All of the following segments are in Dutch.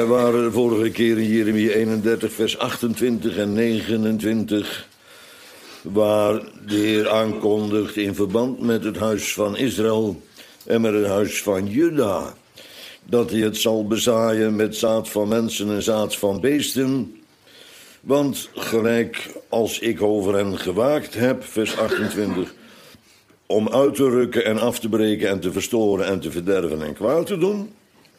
waren vorige keer in Jeremia 31, vers 28 en 29... waar de Heer aankondigt in verband met het huis van Israël en met het huis van Juda, dat hij het zal bezaaien met zaad van mensen en zaad van beesten. Want gelijk als ik over hen gewaakt heb, vers 28... om uit te rukken en af te breken en te verstoren en te verderven en kwaad te doen,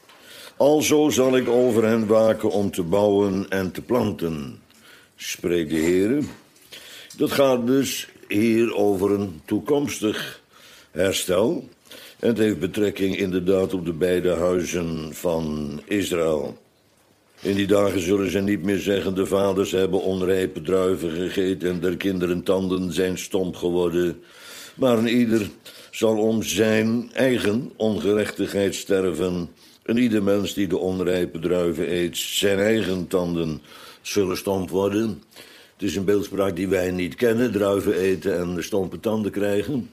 alzo zal ik over hen waken om te bouwen en te planten, spreekt de Heer. Dat gaat dus hier over een toekomstig herstel. En het heeft betrekking inderdaad op de beide huizen van Israël. In die dagen zullen ze niet meer zeggen: de vaders hebben onrijpe druiven gegeten en der kinderen tanden zijn stomp geworden. Maar een ieder zal om zijn eigen ongerechtigheid sterven. En ieder mens die de onrijpe druiven eet, zijn eigen tanden zullen stomp worden. Het is een beeldspraak die wij niet kennen, druiven eten en de stompe tanden krijgen.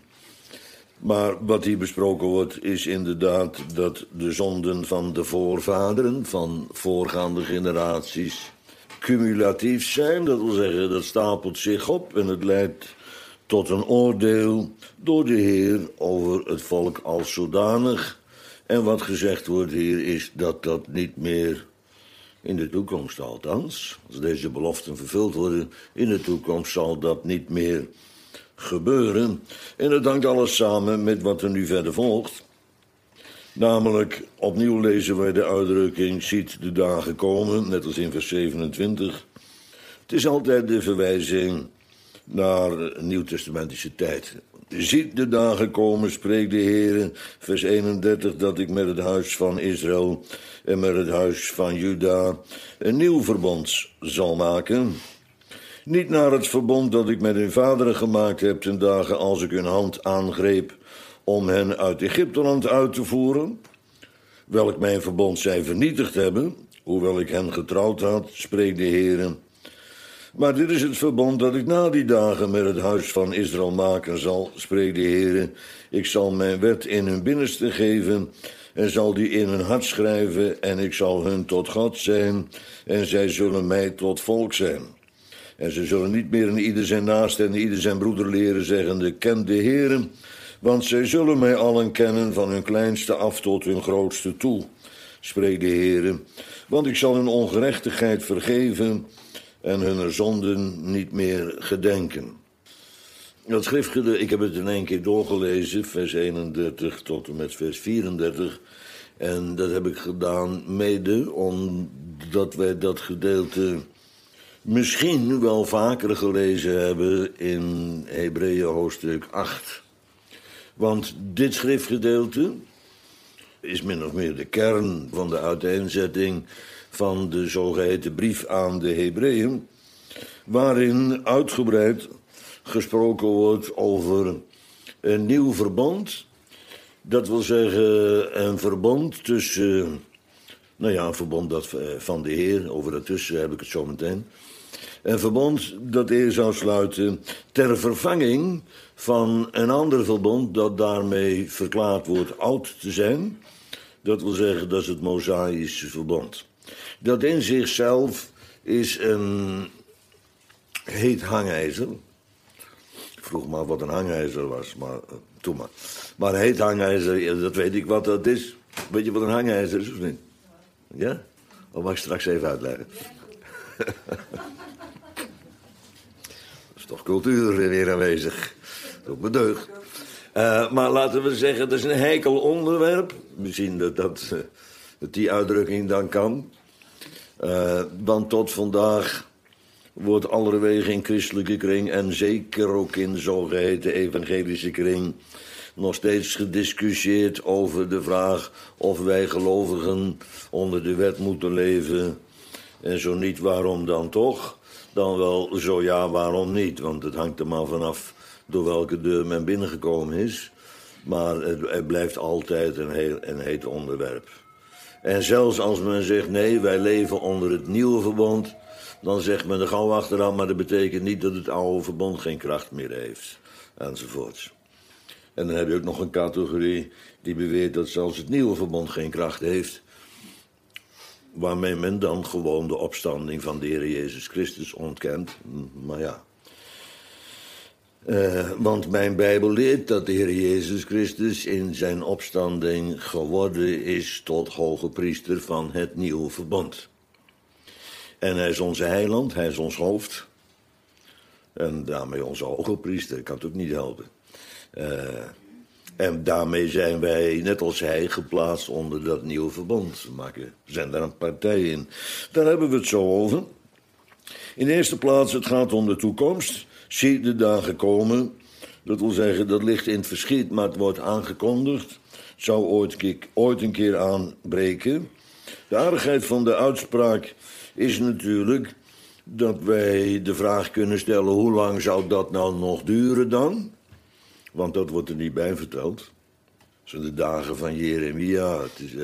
Maar wat hier besproken wordt is inderdaad dat de zonden van de voorvaderen, van voorgaande generaties, cumulatief zijn. Dat wil zeggen, dat stapelt zich op en het leidt tot een oordeel door de Heer over het volk als zodanig. En wat gezegd wordt hier is dat dat niet meer in de toekomst, althans, als deze beloften vervuld worden, in de toekomst zal dat niet meer gebeuren. En dat hangt alles samen met wat er nu verder volgt. Namelijk, opnieuw lezen wij de uitdrukking: ziet de dagen komen, net als in vers 27. Het is altijd de verwijzing naar nieuwtestamentische tijd. Ziet de dagen komen, spreekt de Heer, vers 31, dat ik met het huis van Israël en met het huis van Juda een nieuw verbond zal maken. Niet naar het verbond dat ik met hun vaderen gemaakt heb ten dagen als ik hun hand aangreep om hen uit Egypteland uit te voeren, welk mijn verbond zij vernietigd hebben, hoewel ik hen getrouwd had, spreekt de Heer. Maar dit is het verbond dat ik na die dagen met het huis van Israël maken zal, spreekt de Heer. Ik zal mijn wet in hun binnenste geven en zal die in hun hart schrijven en ik zal hun tot God zijn en zij zullen mij tot volk zijn. En ze zullen niet meer in ieder zijn naast en ieder zijn broeder leren, zeggende: ken de Heer, want zij zullen mij allen kennen, van hun kleinste af tot hun grootste toe, spreekt de Heer. Want ik zal hun ongerechtigheid vergeven en hun zonden niet meer gedenken. Dat schriftgedeelte, ik heb het in één keer doorgelezen, vers 31 tot en met vers 34. En dat heb ik gedaan mede omdat wij dat gedeelte misschien wel vaker gelezen hebben in Hebreeën hoofdstuk 8. Want dit schriftgedeelte is min of meer de kern van de uiteenzetting van de zogeheten brief aan de Hebreeën, waarin uitgebreid gesproken wordt over een nieuw verbond. Dat wil zeggen een verbond tussen, een verbond dat van de Heer, over daartussen heb ik het zo meteen. Een verbond dat de Heer zou sluiten ter vervanging van een ander verbond dat daarmee verklaard wordt oud te zijn. Dat wil zeggen, dat is het Mosaïsche verbond. Dat in zichzelf is een heet hangijzer. Ik vroeg maar wat een hangijzer was, maar doe maar. Maar een heet hangijzer, dat weet ik wat dat is. Weet je wat een hangijzer is of niet? Ja? Of mag ik straks even uitleggen? Dat is toch cultuur weer aanwezig. Op mijn deugd. Maar laten we zeggen, dat is een heikel onderwerp. Misschien dat die uitdrukking dan kan. Want tot vandaag wordt allerwege in christelijke kring en zeker ook in zogeheten evangelische kring nog steeds gediscussieerd over de vraag of wij gelovigen onder de wet moeten leven. En zo niet, waarom dan toch? Dan wel zo ja, waarom niet? Want het hangt er maar vanaf door welke deur men binnengekomen is. Maar het blijft altijd een heet onderwerp. En zelfs als men zegt, nee, wij leven onder het nieuwe verbond, dan zegt men er gauw achteraan, maar dat betekent niet dat het oude verbond geen kracht meer heeft. Enzovoorts. En dan heb je ook nog een categorie die beweert dat zelfs het nieuwe verbond geen kracht heeft. waarmee men dan gewoon de opstanding van de Heer Jezus Christus ontkent. Maar ja. Want mijn Bijbel leert dat de Heer Jezus Christus in zijn opstanding geworden is tot hoge priester van het nieuwe verbond. En hij is onze heiland, hij is ons hoofd. En daarmee onze hoge priester, ik kan het ook niet helpen. En daarmee zijn wij, net als hij, geplaatst onder dat nieuwe verbond. We zijn daar een partij in. Daar hebben we het zo over. In de eerste plaats, het gaat om de toekomst. Zie de dagen komen. Dat wil zeggen, dat ligt in het verschiet, maar het wordt aangekondigd. Het zou ooit een keer aanbreken. De aardigheid van de uitspraak is natuurlijk dat wij de vraag kunnen stellen: hoe lang zou dat nou nog duren dan? Want dat wordt er niet bij verteld. Zo de dagen van Jeremia. Het is,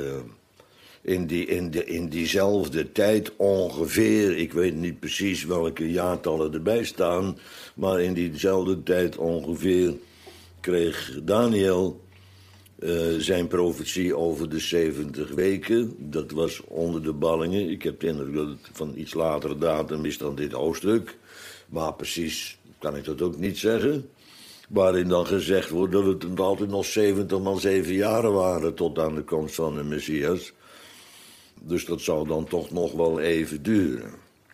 in diezelfde tijd ongeveer, ik weet niet precies welke jaartallen erbij staan, maar in diezelfde tijd ongeveer kreeg Daniel zijn profetie over de 70 weken. Dat was onder de ballingen. Ik heb de indruk dat het van iets latere datum is dan dit hoofdstuk. Maar precies kan ik dat ook niet zeggen. Waarin dan gezegd wordt dat het altijd nog 70 maal 7 jaren waren tot aan de komst van de Messias. Dus dat zou dan toch nog wel even duren.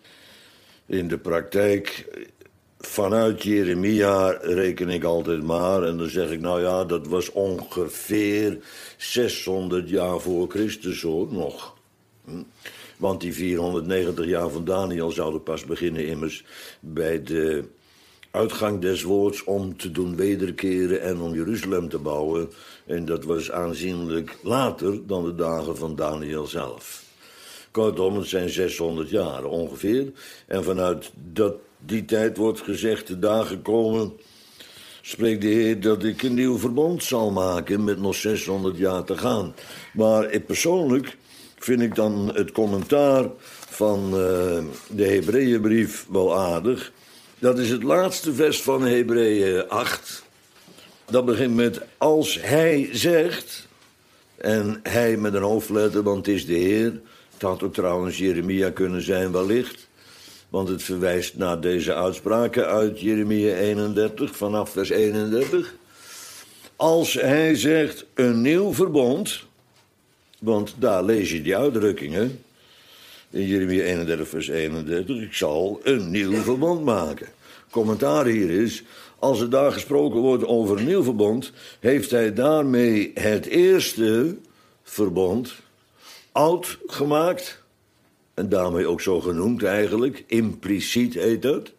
In de praktijk, vanuit Jeremia reken ik altijd maar. En dan zeg ik, nou ja, dat was ongeveer 600 jaar voor Christus hoor, nog. Want die 490 jaar van Daniel zouden pas beginnen immers bij de uitgang des woords om te doen wederkeren en om Jeruzalem te bouwen. En dat was aanzienlijk later dan de dagen van Daniel zelf. Kortom, het zijn 600 jaar ongeveer. En vanuit die tijd wordt gezegd, de dagen komen, spreekt de Heer, dat ik een nieuw verbond zal maken met nog 600 jaar te gaan. Maar persoonlijk vind ik dan het commentaar van de Hebreeënbrief wel aardig. Dat is het laatste vers van Hebreeën 8. Dat begint met als hij zegt, en hij met een hoofdletter, want het is de Heer. Het had ook trouwens Jeremia kunnen zijn wellicht, want het verwijst naar deze uitspraken uit Jeremia 31, vanaf vers 31. Als hij zegt een nieuw verbond, want daar lees je die uitdrukkingen, in Jeremia 31 vers 31, ik zal een nieuw verbond maken. Commentaar hier is, als er daar gesproken wordt over een nieuw verbond, heeft hij daarmee het eerste verbond oud gemaakt, en daarmee ook zo genoemd eigenlijk, impliciet heet dat.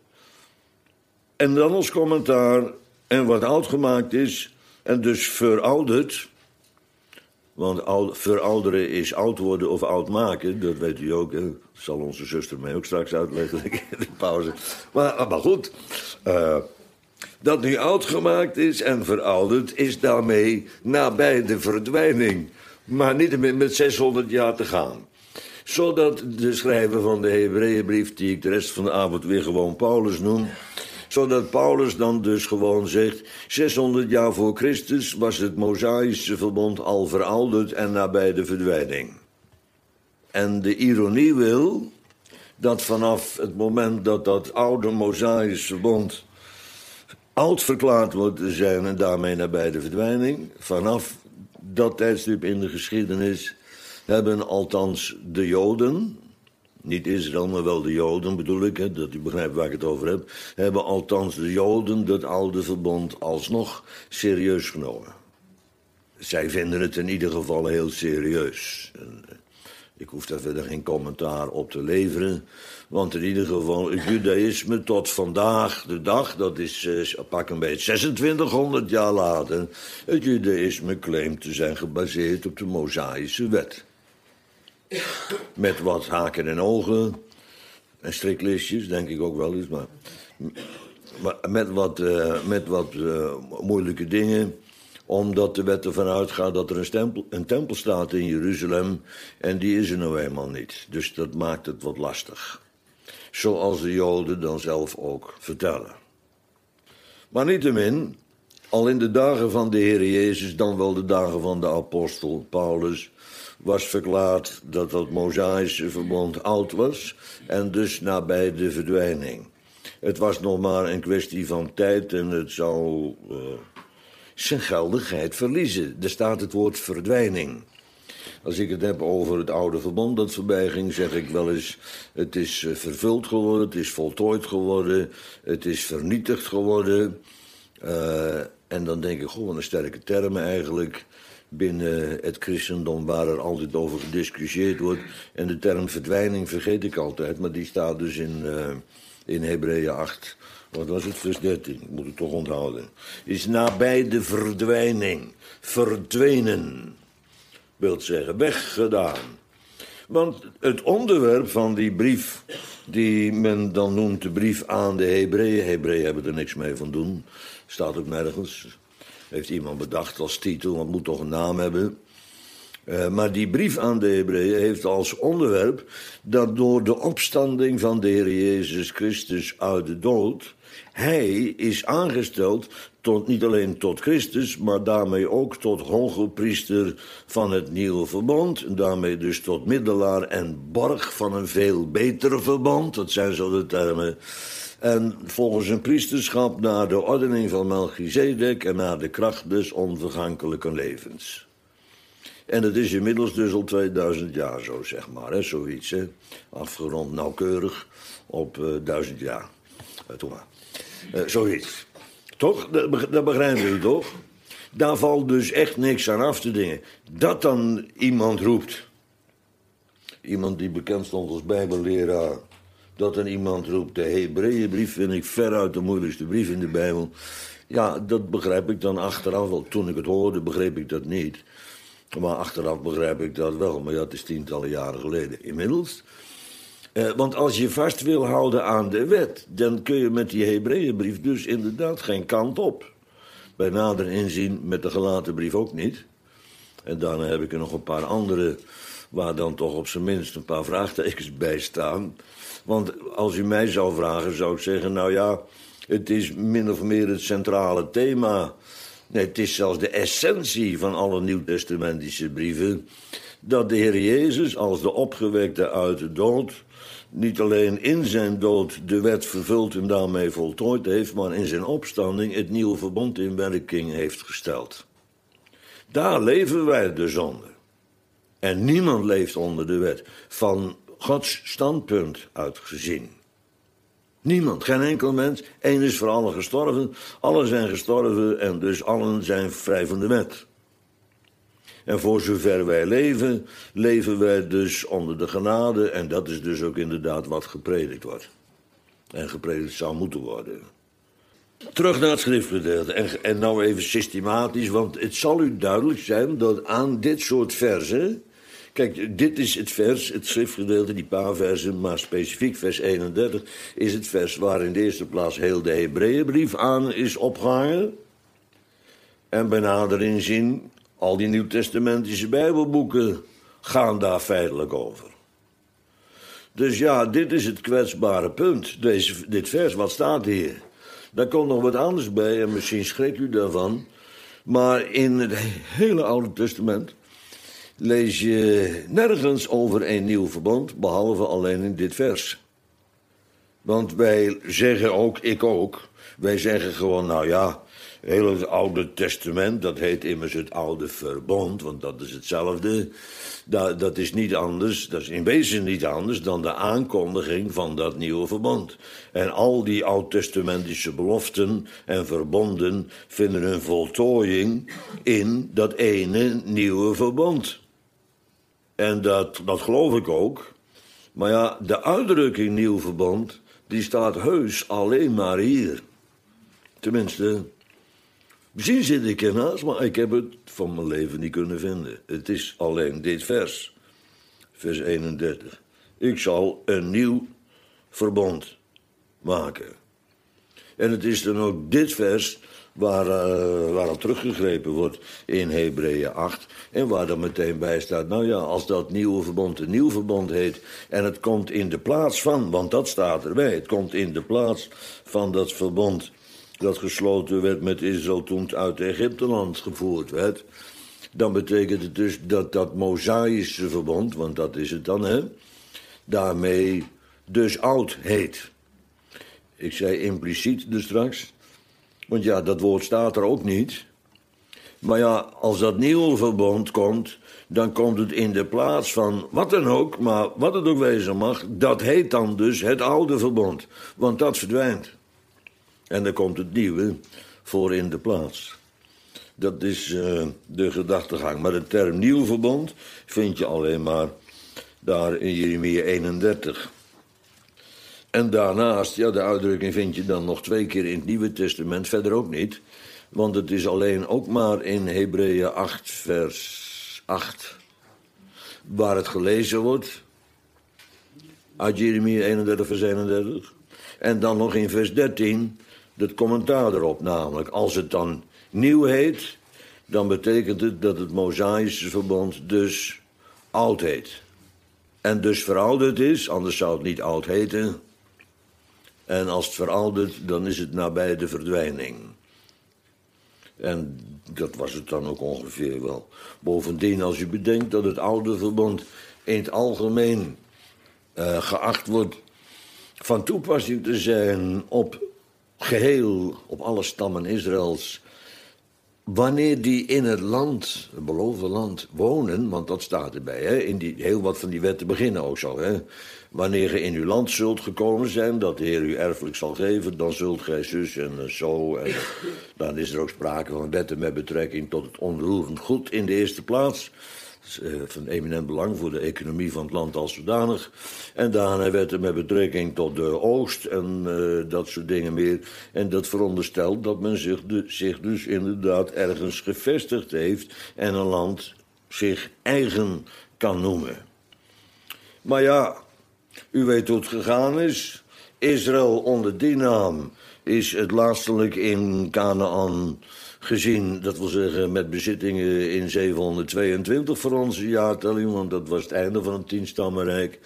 En dan als commentaar, en wat oud gemaakt is, en dus verouderd, want verouderen is oud worden of oud maken, dat weet u ook, hè? Dat zal onze zuster mij ook straks uitleggen in de pauze. Maar goed, dat nu oud gemaakt is en verouderd, is daarmee nabij de verdwijning. Maar niet met 600 jaar te gaan. Zodat de schrijver van de Hebreeënbrief, die ik de rest van de avond weer gewoon Paulus noem, zodat Paulus dan dus gewoon zegt, 600 jaar voor Christus was het Mosaïsche verbond al verouderd en nabij de verdwijning. En de ironie wil dat vanaf het moment dat dat oude Mosaïsche verbond oud verklaard wordt te zijn en daarmee nabij de verdwijning, vanaf dat tijdstip in de geschiedenis hebben althans de Joden, niet Israël, maar wel de Joden bedoel ik, hè, dat u begrijpt waar ik het over heb, hebben althans de Joden dat oude verbond alsnog serieus genomen. Zij vinden het in ieder geval heel serieus. Ik hoef daar verder geen commentaar op te leveren, want in ieder geval het judaïsme tot vandaag de dag, dat is pak een beetje 2600 jaar later, het judaïsme claimt te zijn gebaseerd op de Mosaïsche wet. Met wat haken en ogen en striklistjes, denk ik ook wel eens, maar met wat moeilijke dingen, omdat de wet ervan uitgaat dat er een tempel staat in Jeruzalem en die is er nou eenmaal niet. Dus dat maakt het wat lastig. Zoals de Joden dan zelf ook vertellen. Maar niettemin, al in de dagen van de Heer Jezus, dan wel de dagen van de apostel Paulus, was verklaard dat dat Mosaïsche verbond oud was en dus nabij de verdwijning. Het was nog maar een kwestie van tijd en het zou zijn geldigheid verliezen. Er staat het woord verdwijning. Als ik het heb over het oude verbond dat voorbij ging, zeg ik wel eens: het is vervuld geworden, het is voltooid geworden, het is vernietigd geworden. En dan denk ik, goh, wat een sterke termen eigenlijk binnen het christendom waar er altijd over gediscussieerd wordt. En de term verdwijning vergeet ik altijd, maar die staat dus in Hebreeën 8. Wat was het? Vers 13, ik moet het toch onthouden. Is nabij de verdwijning, verdwenen, wil zeggen, weggedaan. Want het onderwerp van die brief, die men dan noemt de brief aan de Hebreeën. Hebreeën hebben er niks mee van doen, staat ook nergens. Heeft iemand bedacht als titel, want het moet toch een naam hebben. Maar die brief aan de Hebreeën heeft als onderwerp dat door de opstanding van de Heer Jezus Christus uit de dood, hij is aangesteld tot, niet alleen tot Christus, maar daarmee ook tot hogepriester van het nieuwe verbond. En daarmee dus tot middelaar en borg van een veel beter verbond. Dat zijn zo de termen. En volgens een priesterschap naar de ordening van Melchizedek en naar de kracht des onvergankelijke levens. En dat is inmiddels dus al 2000 jaar zo, zeg maar, hè, zoiets, hè. Afgerond nauwkeurig op 1000 jaar. Toen maar. Zoiets. Toch? Dat begrijpen jullie toch? Daar valt dus echt niks aan af te dingen. Dat dan iemand roept, iemand die bekend stond als bijbelleraar, dat dan iemand roept, de Hebreeënbrief vind ik veruit de moeilijkste brief in de Bijbel. Ja, dat begrijp ik dan achteraf wel. Toen ik het hoorde, begreep ik dat niet. Maar achteraf begrijp ik dat wel. Maar ja, het is tientallen jaren geleden. Inmiddels. Want als je vast wil houden aan de wet, dan kun je met die Hebreeënbrief dus inderdaad geen kant op. Bij nader inzien met de gelaten brief ook niet. En daarna heb ik er nog een paar andere waar dan toch op zijn minst een paar vraagtekens bij staan. Want als u mij zou vragen, zou ik zeggen, nou ja, het is min of meer het centrale thema. Nee, het is zelfs de essentie van alle nieuwtestamentische brieven, dat de Heer Jezus als de opgewekte uit de dood niet alleen in zijn dood de wet vervuld en daarmee voltooid heeft, maar in zijn opstanding het nieuwe verbond in werking heeft gesteld. Daar leven wij dus onder. En niemand leeft onder de wet, van Gods standpunt uit gezien. Niemand, geen enkel mens. Eén is voor allen gestorven, allen zijn gestorven en dus allen zijn vrij van de wet. En voor zover wij leven, leven wij dus onder de genade en dat is dus ook inderdaad wat gepredikt wordt. En gepredikt zou moeten worden. Terug naar het schriftgedeelte en nou even systematisch, want het zal u duidelijk zijn dat aan dit soort verzen. Kijk, dit is het vers, het schriftgedeelte, die paar versen, maar specifiek vers 31 is het vers waar in de eerste plaats heel de Hebreeënbrief aan is opgehangen. En bij nader inzien, al die nieuwtestamentische bijbelboeken gaan daar feitelijk over. Dus ja, dit is het kwetsbare punt, dit vers, wat staat hier? Daar komt nog wat anders bij en misschien schrikt u daarvan. Maar in het hele Oude Testament lees je nergens over een nieuw verbond, behalve alleen in dit vers. Want wij zeggen ook, ik ook, wij zeggen gewoon, nou ja, heel het Oude Testament, dat heet immers het Oude Verbond, want dat is hetzelfde. Dat is niet anders, dat is in wezen niet anders dan de aankondiging van dat nieuwe verbond. En al die oud-testamentische beloften en verbonden vinden hun voltooiing in dat ene nieuwe verbond. En dat geloof ik ook. Maar ja, de uitdrukking nieuw verbond, die staat heus alleen maar hier. Tenminste, misschien zit ik ernaast, maar ik heb het van mijn leven niet kunnen vinden. Het is alleen dit vers, vers 31. Ik zal een nieuw verbond maken. En het is dan ook dit vers waarop teruggegrepen wordt in Hebreeën 8. En waar dan meteen bij staat, nou ja, als dat nieuwe verbond een nieuw verbond heet en het komt in de plaats van, want dat staat erbij, het komt in de plaats van dat verbond dat gesloten werd met Israël toen het uit Egypteland gevoerd werd. dan betekent het dus dat dat Mosaïsche verbond, want dat is het dan, hè, daarmee dus oud heet. Ik zei impliciet dus straks, want ja, dat woord staat er ook niet. Maar ja, als dat nieuwe verbond komt, dan komt het in de plaats van wat dan ook, maar wat het ook wezen mag, dat heet dan dus het oude verbond. Want dat verdwijnt. En dan komt het nieuwe voor in de plaats. Dat is de gedachtegang. Maar de term nieuw verbond vind je alleen maar daar in Jeremia 31. En daarnaast, ja, de uitdrukking vind je dan nog 2 keer in het Nieuwe Testament, verder ook niet. Want het is alleen ook maar in Hebreeën 8, vers 8, waar het gelezen wordt, uit Jeremia 31, vers 31. En dan nog in vers 13, het commentaar erop, namelijk, als het dan nieuw heet, dan betekent het dat het Mosaïsche verbond dus oud heet. En dus verouderd is, anders zou het niet oud heten. En als het veroudert, dan is het nabij de verdwijning. En dat was het dan ook ongeveer wel. Bovendien, als je bedenkt dat het oude verbond in het algemeen geacht wordt van toepassing te zijn op op alle stammen Israëls, wanneer die in het land, het beloofde land, wonen, want dat staat erbij, hè, heel wat van die wetten beginnen ook zo, hè. Wanneer je in uw land zult gekomen zijn, dat de Heer u erfelijk zal geven, dan zult gij zus en zo. En dan is er ook sprake van wetten met betrekking tot het onroerend goed in de eerste plaats. Dat is van eminent belang voor de economie van het land als zodanig. En daarna wetten met betrekking tot de oogst en dat soort dingen meer. En dat veronderstelt dat men zich dus inderdaad ergens gevestigd heeft en een land zich eigen kan noemen. Maar ja, u weet hoe het gegaan is. Israël onder die naam is het laatstelijk in Kanaan gezien, dat wil zeggen met bezittingen in 722 voor onze jaartelling, want dat was het einde van het 10-stammenrijk.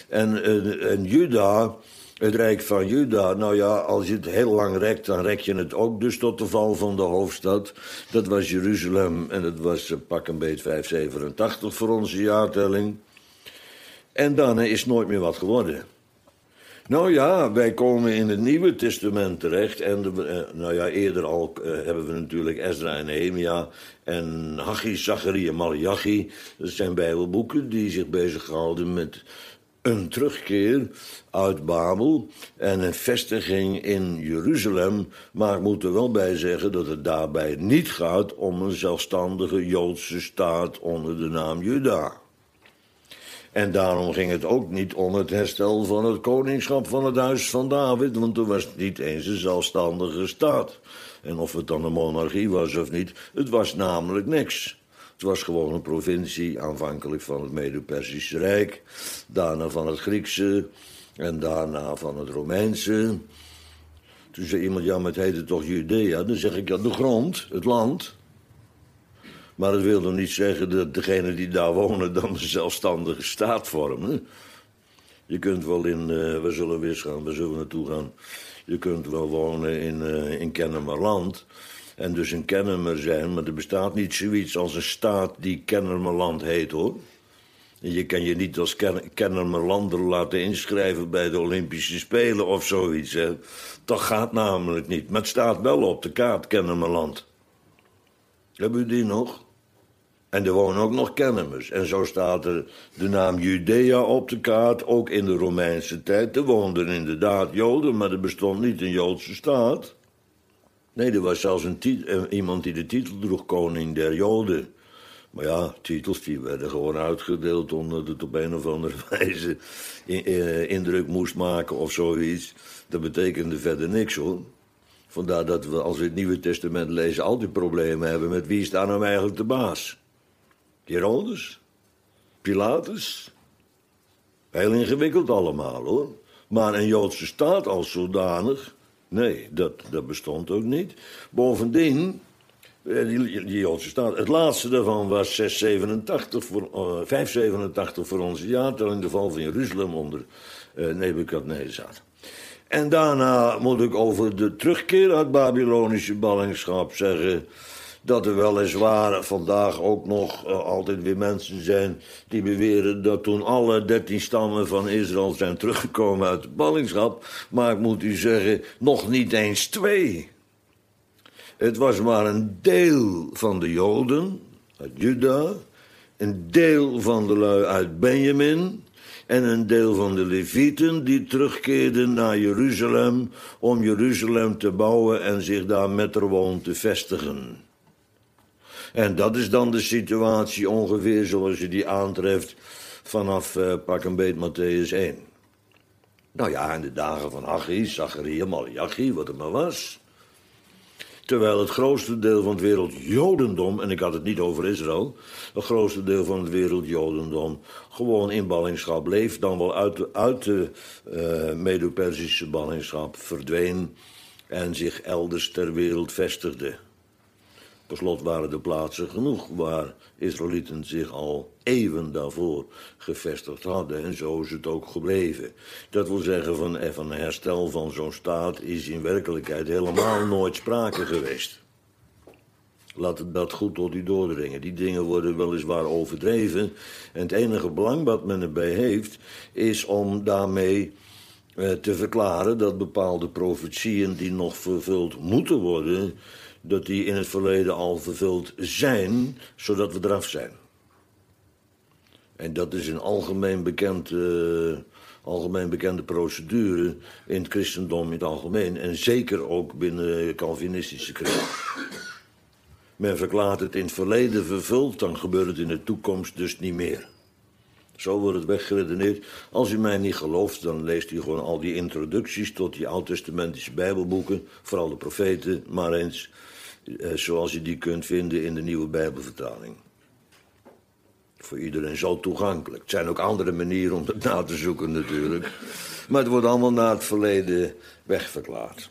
En Juda, het rijk van Juda, nou ja, als je het heel lang rekt, dan rek je het ook dus tot de val van de hoofdstad. Dat was Jeruzalem en dat was pak een beet 587 voor onze jaartelling. En daarna is nooit meer wat geworden. Nou ja, wij komen in het Nieuwe Testament terecht. En nou ja, eerder al hebben we natuurlijk Ezra en Nehemia en Haggai, Zacharia en Maleachi. Dat zijn bijbelboeken die zich bezighouden met een terugkeer uit Babel en een vestiging in Jeruzalem. Maar ik moet er wel bij zeggen dat het daarbij niet gaat om een zelfstandige Joodse staat onder de naam Juda. En daarom ging het ook niet om het herstel van het koningschap van het huis van David, want er was niet eens een zelfstandige staat. En of het dan een monarchie was of niet, het was namelijk niks. Het was gewoon een provincie, aanvankelijk van het Medo-Persische Rijk, daarna van het Griekse en daarna van het Romeinse. Toen zei iemand, ja, maar het heette toch Judea? Dan zeg ik, ja, de grond, het land. Maar dat wil nog niet zeggen dat degenen die daar wonen dan een zelfstandige staat vormen. Je kunt wel waar zullen we eens gaan, waar zullen we naartoe gaan? Je kunt wel wonen in Kennemerland en dus een Kennemer zijn, maar er bestaat niet zoiets als een staat die Kennemerland heet, hoor. En je kan je niet als Kennemerlander laten inschrijven bij de Olympische Spelen of zoiets, hè. Dat gaat namelijk niet, maar het staat wel op de kaart, Kennemerland. Hebben u die nog? En er wonen ook nog Kennemers. En zo staat er de naam Judea op de kaart, ook in de Romeinse tijd. Er woonden inderdaad Joden, maar er bestond niet een Joodse staat. Nee, er was zelfs iemand die de titel droeg, koning der Joden. Maar ja, titels die werden gewoon uitgedeeld omdat het op een of andere wijze indruk moest maken of zoiets. Dat betekende verder niks, hoor. Vandaar dat we, als we het Nieuwe Testament lezen, altijd problemen hebben met wie is daar nou eigenlijk de baas. Herodes? Pilatus? Heel ingewikkeld allemaal, hoor. Maar een Joodse staat als zodanig, nee, dat bestond ook niet. Bovendien, die Joodse staat, het laatste daarvan was 587 voor onze jaartelling, de val van Jeruzalem onder Nebukadnezar. En daarna moet ik over de terugkeer uit Babylonische ballingschap zeggen dat er weliswaar vandaag ook nog altijd weer mensen zijn die beweren dat toen alle 13 stammen van Israël zijn teruggekomen uit de ballingschap. Maar ik moet u zeggen, nog niet eens 2. Het was maar een deel van de Joden uit Juda, een deel van de lui uit Benjamin en een deel van de Levieten die terugkeerden naar Jeruzalem om Jeruzalem te bouwen en zich daar metterwoon te vestigen. En dat is dan de situatie ongeveer zoals je die aantreft vanaf pak een beet Mattheüs 1. Nou ja, in de dagen van Haggai, Zacharia, Maleachi, wat het maar was. Terwijl het grootste deel van het wereldjodendom, en ik had het niet over Israël, het grootste deel van het wereldjodendom gewoon in ballingschap leeft, dan wel uit de Medo-Persische ballingschap verdween en zich elders ter wereld vestigde. Per slot waren er plaatsen genoeg waar Israëlieten zich al eeuwen daarvoor gevestigd hadden. En zo is het ook gebleven. Dat wil zeggen, van een herstel van zo'n staat is in werkelijkheid helemaal nooit sprake geweest. Laat het dat goed tot u doordringen. Die dingen worden weliswaar overdreven. En het enige belang wat men erbij heeft, is om daarmee te verklaren dat bepaalde profetieën die nog vervuld moeten worden, dat die in het verleden al vervuld zijn, zodat we eraf zijn. En dat is een algemeen bekende procedure in het christendom in het algemeen. En zeker ook binnen Calvinistische kringen. Men verklaart het in het verleden vervuld, dan gebeurt het in de toekomst dus niet meer. Zo wordt het weggeredeneerd. Als u mij niet gelooft, dan leest u gewoon al die introducties tot die oud-testamentische bijbelboeken, vooral de profeten, maar eens zoals je die kunt vinden in de nieuwe Bijbelvertaling. Voor iedereen zo toegankelijk. Het zijn ook andere manieren om het na te zoeken natuurlijk. Maar het wordt allemaal naar het verleden wegverklaard.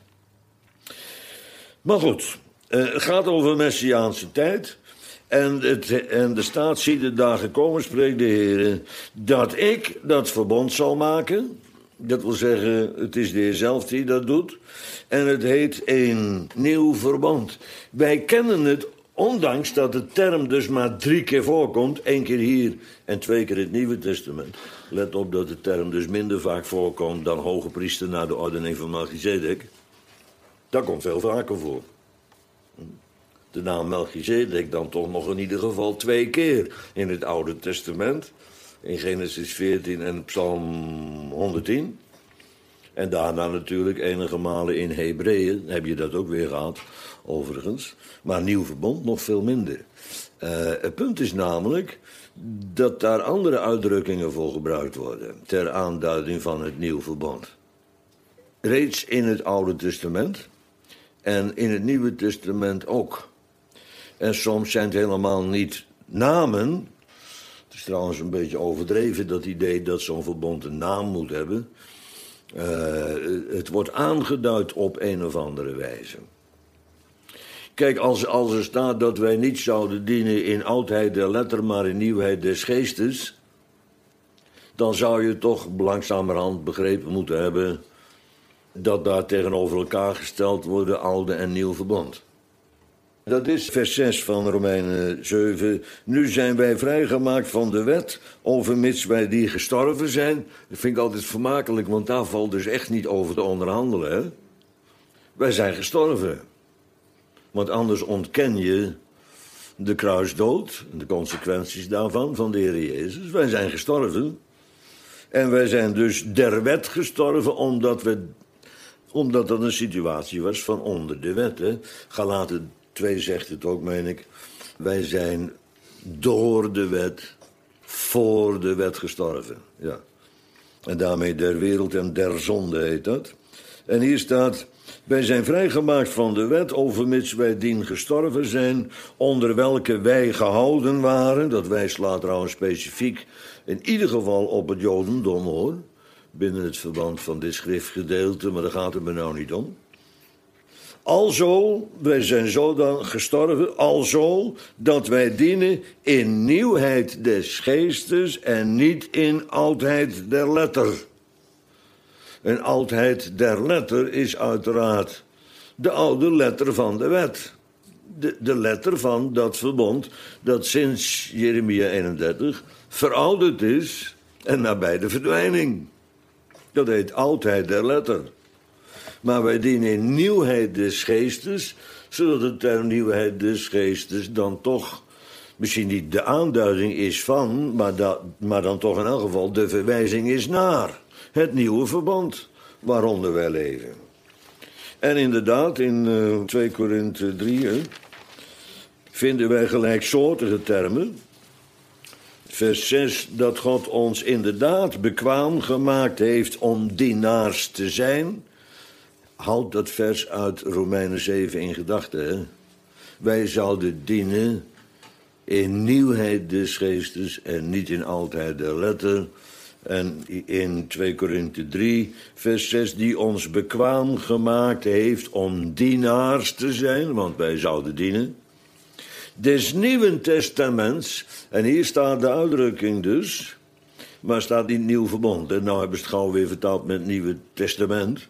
Maar goed, het gaat over Messiaanse tijd. En de staat ziet de dagen komen, spreekt de Heer, dat ik dat verbond zal maken. Dat wil zeggen, het is de Heer zelf die dat doet. En het heet een nieuw verbond. Wij kennen het, ondanks dat de term dus maar 3 keer voorkomt. 1 keer hier en 2 keer in het Nieuwe Testament. Let op dat de term dus minder vaak voorkomt dan hoge priester naar de ordening van Melchizedek. Dat komt veel vaker voor. De naam Melchizedek dan toch nog in ieder geval 2 keer in het Oude Testament. In Genesis 14 en Psalm 110. En daarna natuurlijk enige malen in Hebreeën heb je dat ook weer gehad, overigens. Maar nieuw verbond nog veel minder. Het punt is namelijk dat daar andere uitdrukkingen voor gebruikt worden ter aanduiding van het nieuw verbond. Reeds in het Oude Testament en in het Nieuwe Testament ook. En soms zijn het helemaal niet namen. Het is trouwens een beetje overdreven, dat idee dat zo'n verbond een naam moet hebben. Het wordt aangeduid op een of andere wijze. Kijk, als er staat dat wij niet zouden dienen in oudheid der letter, maar in nieuwheid des geestes, dan zou je toch langzamerhand begrepen moeten hebben dat daar tegenover elkaar gesteld worden oude en nieuw verbond. Dat is vers 6 van Romeinen 7. Nu zijn wij vrijgemaakt van de wet, overmits wij die gestorven zijn. Dat vind ik altijd vermakelijk, want daar valt dus echt niet over te onderhandelen. Hè? Wij zijn gestorven. Want anders ontken je de kruisdood en de consequenties daarvan, van de Heer Jezus. Wij zijn gestorven. En wij zijn dus der wet gestorven, omdat dat een situatie was van onder de wet. Hè? Galaten 2 zegt het ook, meen ik. Wij zijn door de wet, voor de wet gestorven. Ja. En daarmee der wereld en der zonde heet dat. En hier staat, wij zijn vrijgemaakt van de wet, overmits wij dien gestorven zijn, onder welke wij gehouden waren. Dat wij slaat trouwens specifiek in ieder geval op het Jodendom, hoor. Binnen het verband van dit schriftgedeelte, maar daar gaat het me nou niet om. Alzo, wij zijn zo dan gestorven, alzo dat wij dienen in nieuwheid des geestes en niet in oudheid der letter. En oudheid der letter is uiteraard de oude letter van de wet. de letter van dat verbond dat sinds Jeremia 31 verouderd is en nabij de verdwijning. Dat heet oudheid der letter. Maar wij dienen in nieuwheid des geestes, zodat de term nieuwheid des geestes dan toch misschien niet de aanduiding is van, maar dan toch in elk geval de verwijzing is naar het nieuwe verbond waaronder wij leven. En inderdaad, in 2 Korinthe 3 vinden wij gelijksoortige termen. Vers 6, dat God ons inderdaad bekwaam gemaakt heeft om dienaars te zijn. Houd dat vers uit Romeinen 7 in gedachten. Hè? Wij zouden dienen in nieuwheid des geestes en niet in oudheid der letter. En in 2 Korinthe 3, vers 6, die ons bekwaam gemaakt heeft om dienaars te zijn, want wij zouden dienen. Des Nieuwen Testaments, en hier staat de uitdrukking dus, maar staat niet Nieuw Verbond. En nou hebben ze het gauw weer vertaald met Nieuwe Testament.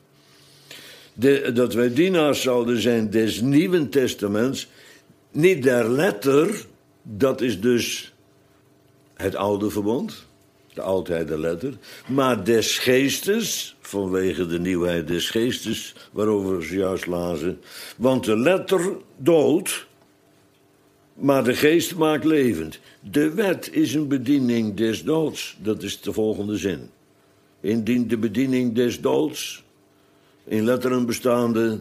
Dat wij dienaars zouden zijn des Nieuwen Testaments, niet der letter, dat is dus het oude verbond, de oudheid der letter, maar des geestes, vanwege de nieuwheid des geestes, waarover we zojuist lazen. Want de letter doodt, maar de geest maakt levend. De wet is een bediening des doods. Dat is de volgende zin. Indien de bediening des doods, in letteren bestaande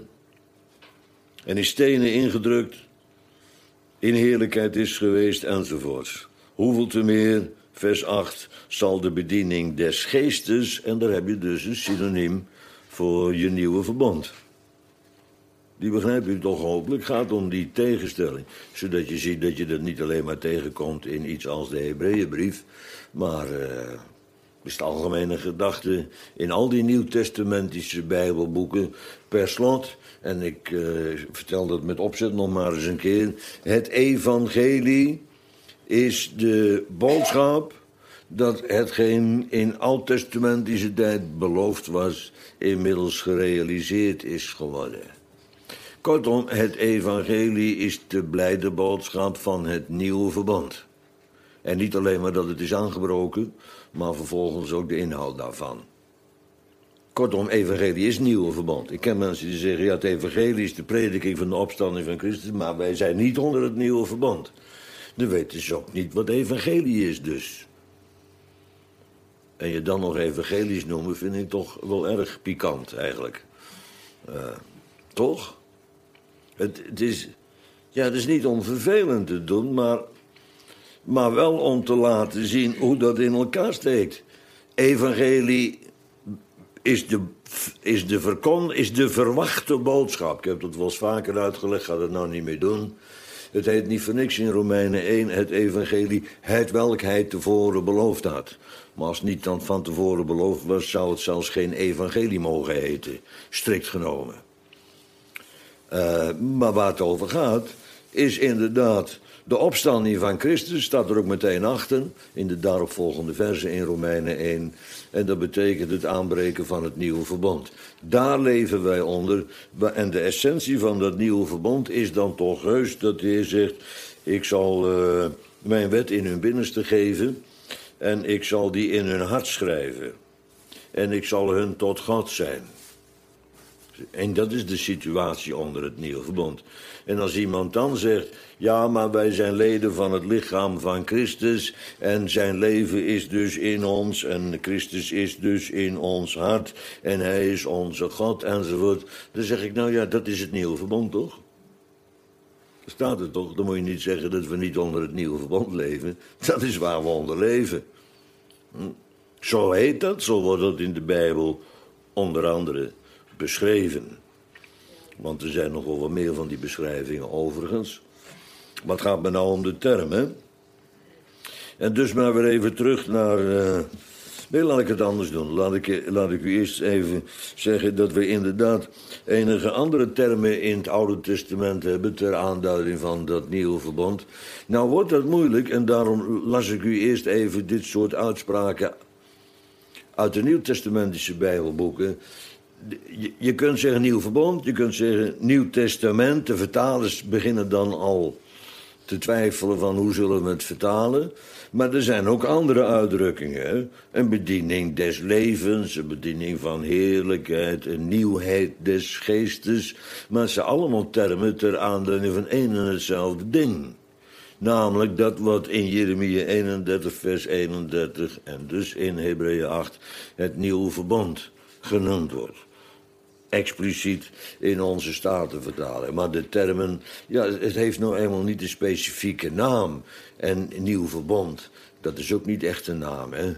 en in stenen ingedrukt, in heerlijkheid is geweest, enzovoorts. Hoeveel te meer, vers 8, zal de bediening des geestes, en daar heb je dus een synoniem voor je nieuwe verbond. Die begrijp je toch hopelijk, gaat om die tegenstelling. Zodat je ziet dat je dat niet alleen maar tegenkomt in iets als de Hebreeënbrief, maar is de algemene gedachte in al die nieuwtestamentische bijbelboeken per slot. En ik vertel dat met opzet nog maar eens een keer. Het evangelie is de boodschap dat hetgeen in oud-testamentische tijd beloofd was, inmiddels gerealiseerd is geworden. Kortom, het evangelie is de blijde boodschap van het nieuwe verbond. En niet alleen maar dat het is aangebroken, maar vervolgens ook de inhoud daarvan. Kortom, evangelie is nieuwe verbond. Ik ken mensen die zeggen, ja, het evangelie is de prediking van de opstanding van Christus, maar wij zijn niet onder het nieuwe verbond. Dan weten ze ook niet wat evangelie is dus. En je dan nog evangelisch noemen, vind ik toch wel erg pikant eigenlijk. Toch? Het is niet om vervelend te doen, maar wel om te laten zien hoe dat in elkaar steekt. Evangelie is de verwachte boodschap. Ik heb dat wel eens vaker uitgelegd, ga dat nou niet meer doen. Het heet niet voor niks in Romeinen 1, het evangelie, het welk hij tevoren beloofd had. Maar als het niet dan van tevoren beloofd was, zou het zelfs geen evangelie mogen heten, strikt genomen. Maar waar het over gaat, is inderdaad de opstanding van Christus, staat er ook meteen achter, in de daaropvolgende versen in Romeinen 1. En dat betekent het aanbreken van het nieuwe verbond. Daar leven wij onder. En de essentie van dat nieuwe verbond is dan toch heus dat de Heer zegt, ik zal mijn wet in hun binnenste geven en ik zal die in hun hart schrijven. En ik zal hun tot God zijn. En dat is de situatie onder het nieuwe verbond. En als iemand dan zegt, ja, maar wij zijn leden van het lichaam van Christus en zijn leven is dus in ons en Christus is dus in ons hart en hij is onze God enzovoort. Dan zeg ik, nou ja, dat is het nieuwe verbond toch? Daar staat het toch? Dan moet je niet zeggen dat we niet onder het nieuwe verbond leven. Dat is waar we onder leven. Zo heet dat, zo wordt dat in de Bijbel onder andere beschreven. Want er zijn nog wel wat meer van die beschrijvingen overigens. Wat gaat me nou om de term, hè? En dus maar weer even terug naar... Nee, laat ik het anders doen. Laat ik u eerst even zeggen dat we inderdaad enige andere termen in het Oude Testament hebben ter aanduiding van dat nieuwe verbond. Nou wordt dat moeilijk en daarom las ik u eerst even dit soort uitspraken uit de Nieuwtestamentische Bijbelboeken. je kunt zeggen Nieuw Verbond, je kunt zeggen Nieuw Testament. De vertalers beginnen dan al te twijfelen van hoe zullen we het vertalen. Maar er zijn ook andere uitdrukkingen. Hè? Een bediening des levens, een bediening van heerlijkheid, een nieuwheid des geestes. Maar het zijn allemaal termen ter aanduiding van één en hetzelfde ding. Namelijk dat wat in Jeremia 31 vers 31 en dus in Hebreeën 8 het nieuwe verbond genoemd wordt. Expliciet in onze statenvertaling. Maar de termen, ja, het heeft nou eenmaal niet een specifieke naam. En nieuw verbond, dat is ook niet echt een naam, hè.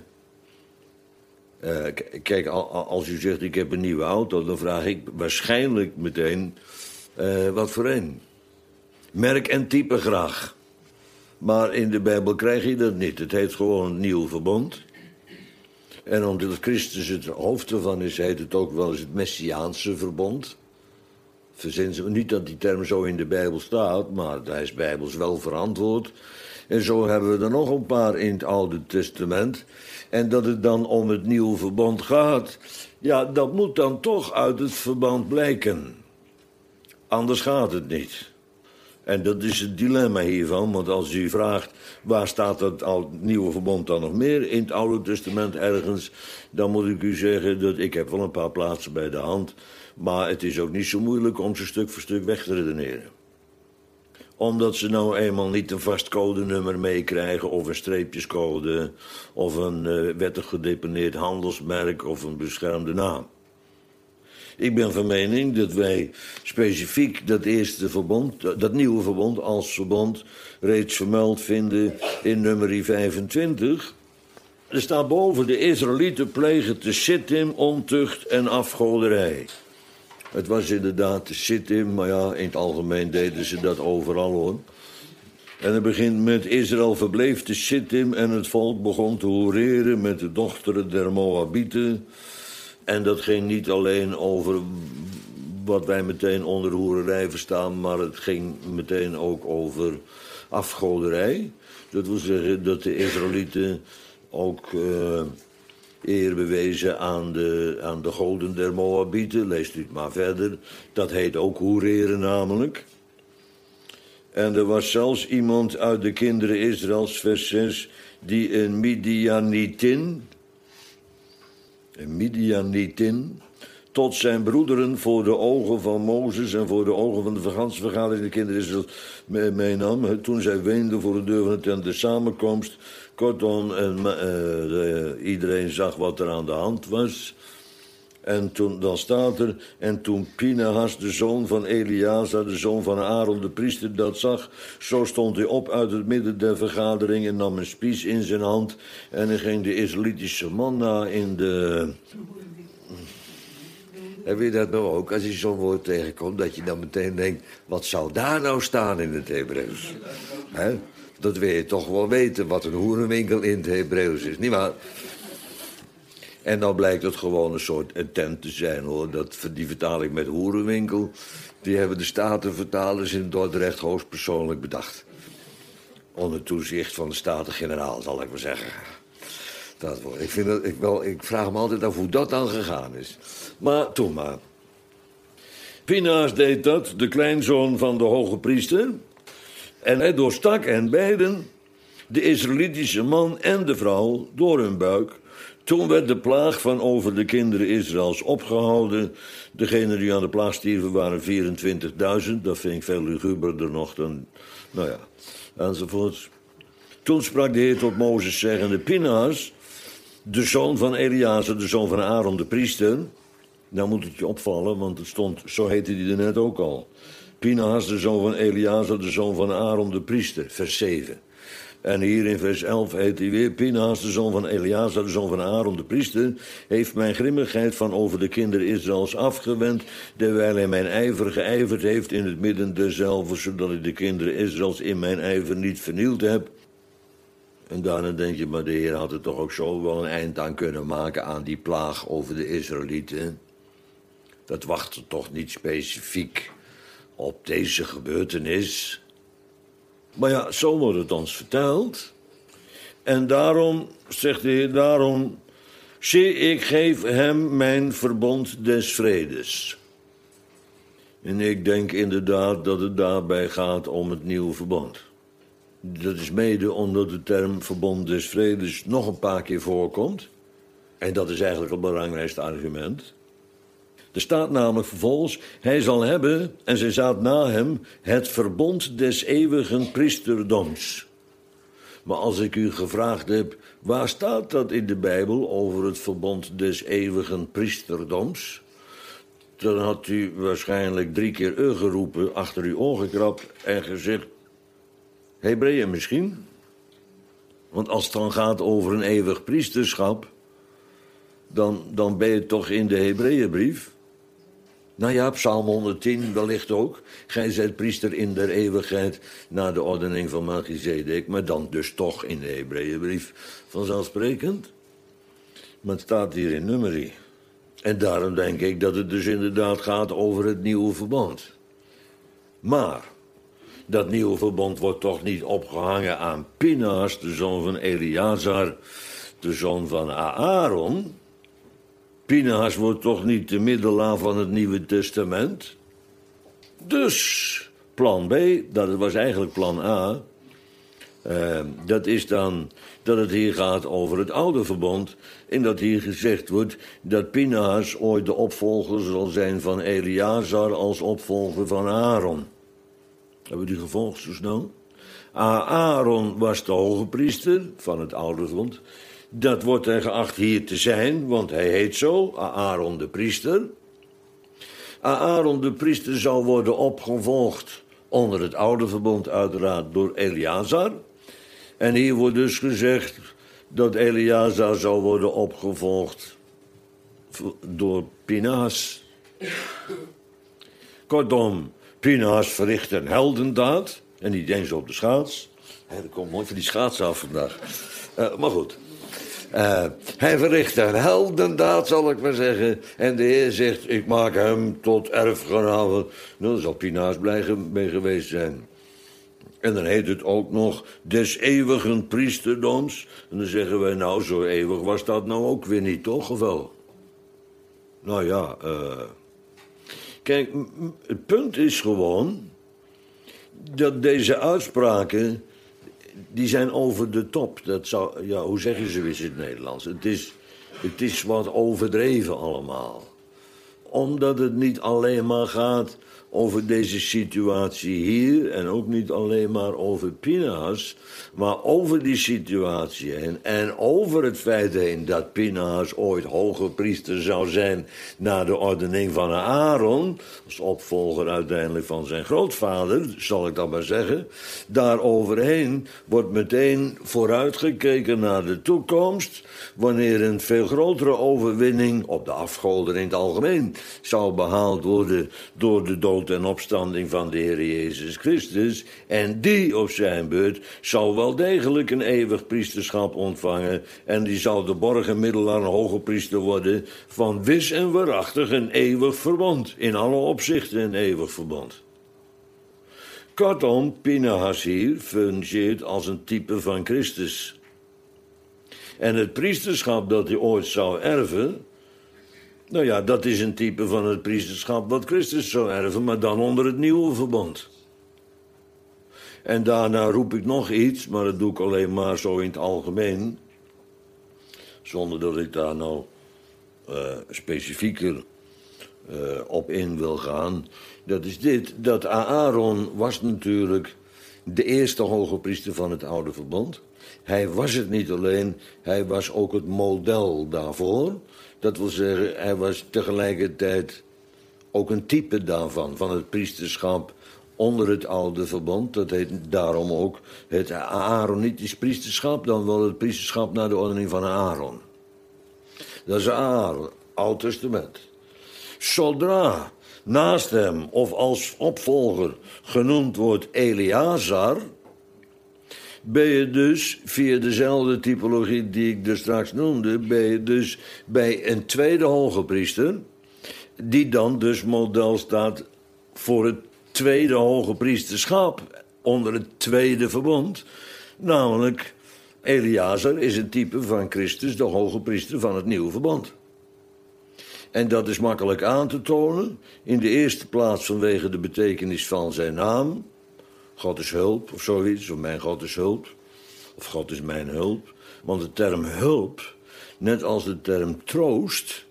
Kijk, als u zegt ik heb een nieuwe auto, dan vraag ik waarschijnlijk meteen wat voor een. Merk en type graag. Maar in de Bijbel krijg je dat niet. Het heet gewoon nieuw verbond. En omdat Christus het hoofd ervan is, heet het ook wel eens het Messiaanse verbond. Verzin ze niet dat die term zo in de Bijbel staat, maar hij is bijbels wel verantwoord. En zo hebben we er nog een paar in het Oude Testament. En dat het dan om het nieuwe verbond gaat, ja, dat moet dan toch uit het verband blijken. Anders gaat het niet. En dat is het dilemma hiervan, want als u vraagt waar staat het nieuwe verbond dan nog meer in het Oude Testament ergens, dan moet ik u zeggen dat ik heb wel een paar plaatsen bij de hand, maar het is ook niet zo moeilijk om ze stuk voor stuk weg te redeneren. Omdat ze nou eenmaal niet een vast codenummer meekrijgen of een streepjescode of een wettig gedeponeerd handelsmerk of een beschermde naam. Ik ben van mening dat wij specifiek dat eerste verbond, dat nieuwe verbond als verbond, reeds vermeld vinden in nummer 25. Er staat boven: de Israëlieten plegen te Sittim, ontucht en afgoderij. Het was inderdaad te Sittim, maar ja, in het algemeen deden ze dat overal, hoor. En het begint met: Israël verbleef te Sittim en het volk begon te hoereren met de dochteren der Moabieten. En dat ging niet alleen over wat wij meteen onder hoererij verstaan, maar het ging meteen ook over afgoderij. Dat wil zeggen dat de Israëlieten ook eer bewezen aan de goden der Moabieten. Leest u het maar verder. Dat heet ook hoereren namelijk. En er was zelfs iemand uit de kinderen Israëls, vers 6, die een Midianitin, tot zijn broederen voor de ogen van Mozes en voor de ogen van de ganse vergadering de kinderen Israël meenam. Toen zij weenden voor de deur van de tent der samenkomst. Kortom, iedereen zag wat er aan de hand was. En dan staat er: en toen Pinehas, de zoon van Eleazar, de zoon van Aaron, de priester, dat zag, zo stond hij op uit het midden der vergadering en nam een spies in zijn hand. En hij ging de Israëlitische man na in de... En weet je dat nou ook, als je zo'n woord tegenkomt, dat je dan meteen denkt: wat zou daar nou staan in het Hebreeuws? Hè? Dat wil je toch wel weten, wat een hoerenwinkel in het Hebreeuws is, nietwaar? En dan blijkt het gewoon een soort tent te zijn, hoor. Die vertaling met hoerenwinkel, die hebben de Statenvertalers in Dordrecht hoogstpersoonlijk bedacht. Onder toezicht van de Staten-Generaal, zal ik maar zeggen. Ik vraag me altijd af hoe dat dan gegaan is. Maar toen maar. Pinehas deed dat, de kleinzoon van de hoge priester. En hij doorstak hen beiden, de Israëlitische man en de vrouw, door hun buik. Toen werd de plaag van over de kinderen Israëls opgehouden. Degenen die aan de plaag stierven waren 24.000. Dat vind ik veel luguberder nog dan... Nou ja, enzovoorts. Toen sprak de Heer tot Mozes zeggende: Pinehas, de zoon van Eleazar, de zoon van Aaron, de priester. Nou moet het je opvallen, want het stond, zo heette die er net ook al. Pinehas, de zoon van Eleazar, de zoon van Aaron, de priester. Vers 7. En hier in vers 11 heet hij weer: Pinehas, de zoon van Eleazar, de zoon van Aaron, de priester, heeft mijn grimmigheid van over de kinderen Israëls afgewend, terwijl hij mijn ijver geijverd heeft in het midden derzelve, zodat ik de kinderen Israëls in mijn ijver niet vernield heb. En daarna denk je, maar de Heer had er toch ook zo wel een eind aan kunnen maken aan die plaag over de Israëlieten. Dat wachtte toch niet specifiek op deze gebeurtenis. Maar ja, zo wordt het ons verteld. En daarom, zegt de Heer, daarom Zie, ik geef hem mijn verbond des vredes. En ik denk inderdaad dat het daarbij gaat om het nieuwe verbond. Dat is mede omdat de term verbond des vredes nog een paar keer voorkomt. En dat is eigenlijk het belangrijkste argument. Er staat namelijk vervolgens, hij zal hebben, en zij zaat na hem, het verbond des eeuwigen priesterdoms. Maar als ik u gevraagd heb, waar staat dat in de Bijbel over het verbond des eeuwigen priesterdoms? Dan had u waarschijnlijk 3 keer geroepen, achter uw oor gekrapt en gezegd, Hebreeën misschien? Want als het dan gaat over een eeuwig priesterschap, dan ben je toch in de Hebreeënbrief. Nou ja, Psalm 110 wellicht ook. Gij zijt priester in der eeuwigheid naar de ordening van Melchizedek, maar dan dus toch in de Hebreeënbrief vanzelfsprekend. Maar het staat hier in Numeri. En daarom denk ik dat het dus inderdaad gaat over het nieuwe verbond. Maar dat nieuwe verbond wordt toch niet opgehangen aan Pinhas, de zoon van Eleazar, de zoon van Aaron. Pinhas wordt toch niet de middelaar van het Nieuwe Testament? Dus plan B, dat was eigenlijk plan A. Dat is dan dat het hier gaat over het oude verbond. En dat hier gezegd wordt dat Pinhas ooit de opvolger zal zijn van Eleazar als opvolger van Aaron. Hebben die gevolgd zo snel? Aaron was de hoge priester van het oude verbond. Dat wordt hij geacht hier te zijn, want hij heet zo, Aaron de priester. Aaron de priester zal worden opgevolgd onder het oude verbond uiteraard door Eleazar. En hier wordt dus gezegd dat Eleazar zal worden opgevolgd door Pinhas. Kortom, Pinhas verricht een heldendaad. En niet eens op de schaats. Er komt mooi van die schaats af vandaag. Maar goed. Hij verricht een heldendaad, zal ik maar zeggen. En de Heer zegt, ik maak hem tot erfgename. Nou, daar zal Pinhas blij mee geweest zijn. En dan heet het ook nog des eeuwigen priesterdoms. En dan zeggen wij, nou, zo eeuwig was dat nou ook weer niet, toch? Of wel? Nou ja, kijk, het punt is gewoon dat deze uitspraken, die zijn over de top. Dat zou, ja, hoe zeggen ze weer in het Nederlands? Het is wat overdreven allemaal. Omdat het niet alleen maar gaat over deze situatie hier en ook niet alleen maar over Pinhas, maar over die situatie heen en over het feit heen dat Pinhas ooit hoge priester zou zijn na de ordening van Aaron, als opvolger uiteindelijk van zijn grootvader, zal ik dat maar zeggen. Daaroverheen wordt meteen vooruitgekeken naar de toekomst, wanneer een veel grotere overwinning op de afgoden in het algemeen zou behaald worden door de dood en opstanding van de Heer Jezus Christus. En die op zijn beurt zou wel degelijk een eeuwig priesterschap ontvangen. En die zou de borgenmiddelaar en hoge priester worden van wis en waarachtig een eeuwig verbond. In alle opzichten een eeuwig verbond. Kortom, Pinhas hier fungeert als een type van Christus. En het priesterschap dat hij ooit zou erven, nou ja, dat is een type van het priesterschap wat Christus zou erven, maar dan onder het nieuwe verbond. En daarna roep ik nog iets, maar dat doe ik alleen maar zo in het algemeen, zonder dat ik daar nou specifieker op in wil gaan. Dat is dit, dat Aaron was natuurlijk de eerste hoge priester van het oude verbond. Hij was het niet alleen, hij was ook het model daarvoor. Dat wil zeggen, hij was tegelijkertijd ook een type daarvan, van het priesterschap onder het oude verbond. Dat heet daarom ook het Aaronitisch priesterschap, dan wel het priesterschap naar de ordening van Aaron. Dat is Aaron, Oud Testament. Zodra naast hem of als opvolger genoemd wordt Eleazar, ben je dus, via dezelfde typologie die ik dus straks noemde, ben je dus bij een tweede hoge priester, die dan dus model staat voor het tweede hoge priesterschap onder het tweede verbond, namelijk Eleazar is een type van Christus, de hoge priester van het nieuwe verbond. En dat is makkelijk aan te tonen. In de eerste plaats vanwege de betekenis van zijn naam. God is hulp of zoiets, of mijn God is hulp. Of God is mijn hulp. Want de term hulp, net als de term troost,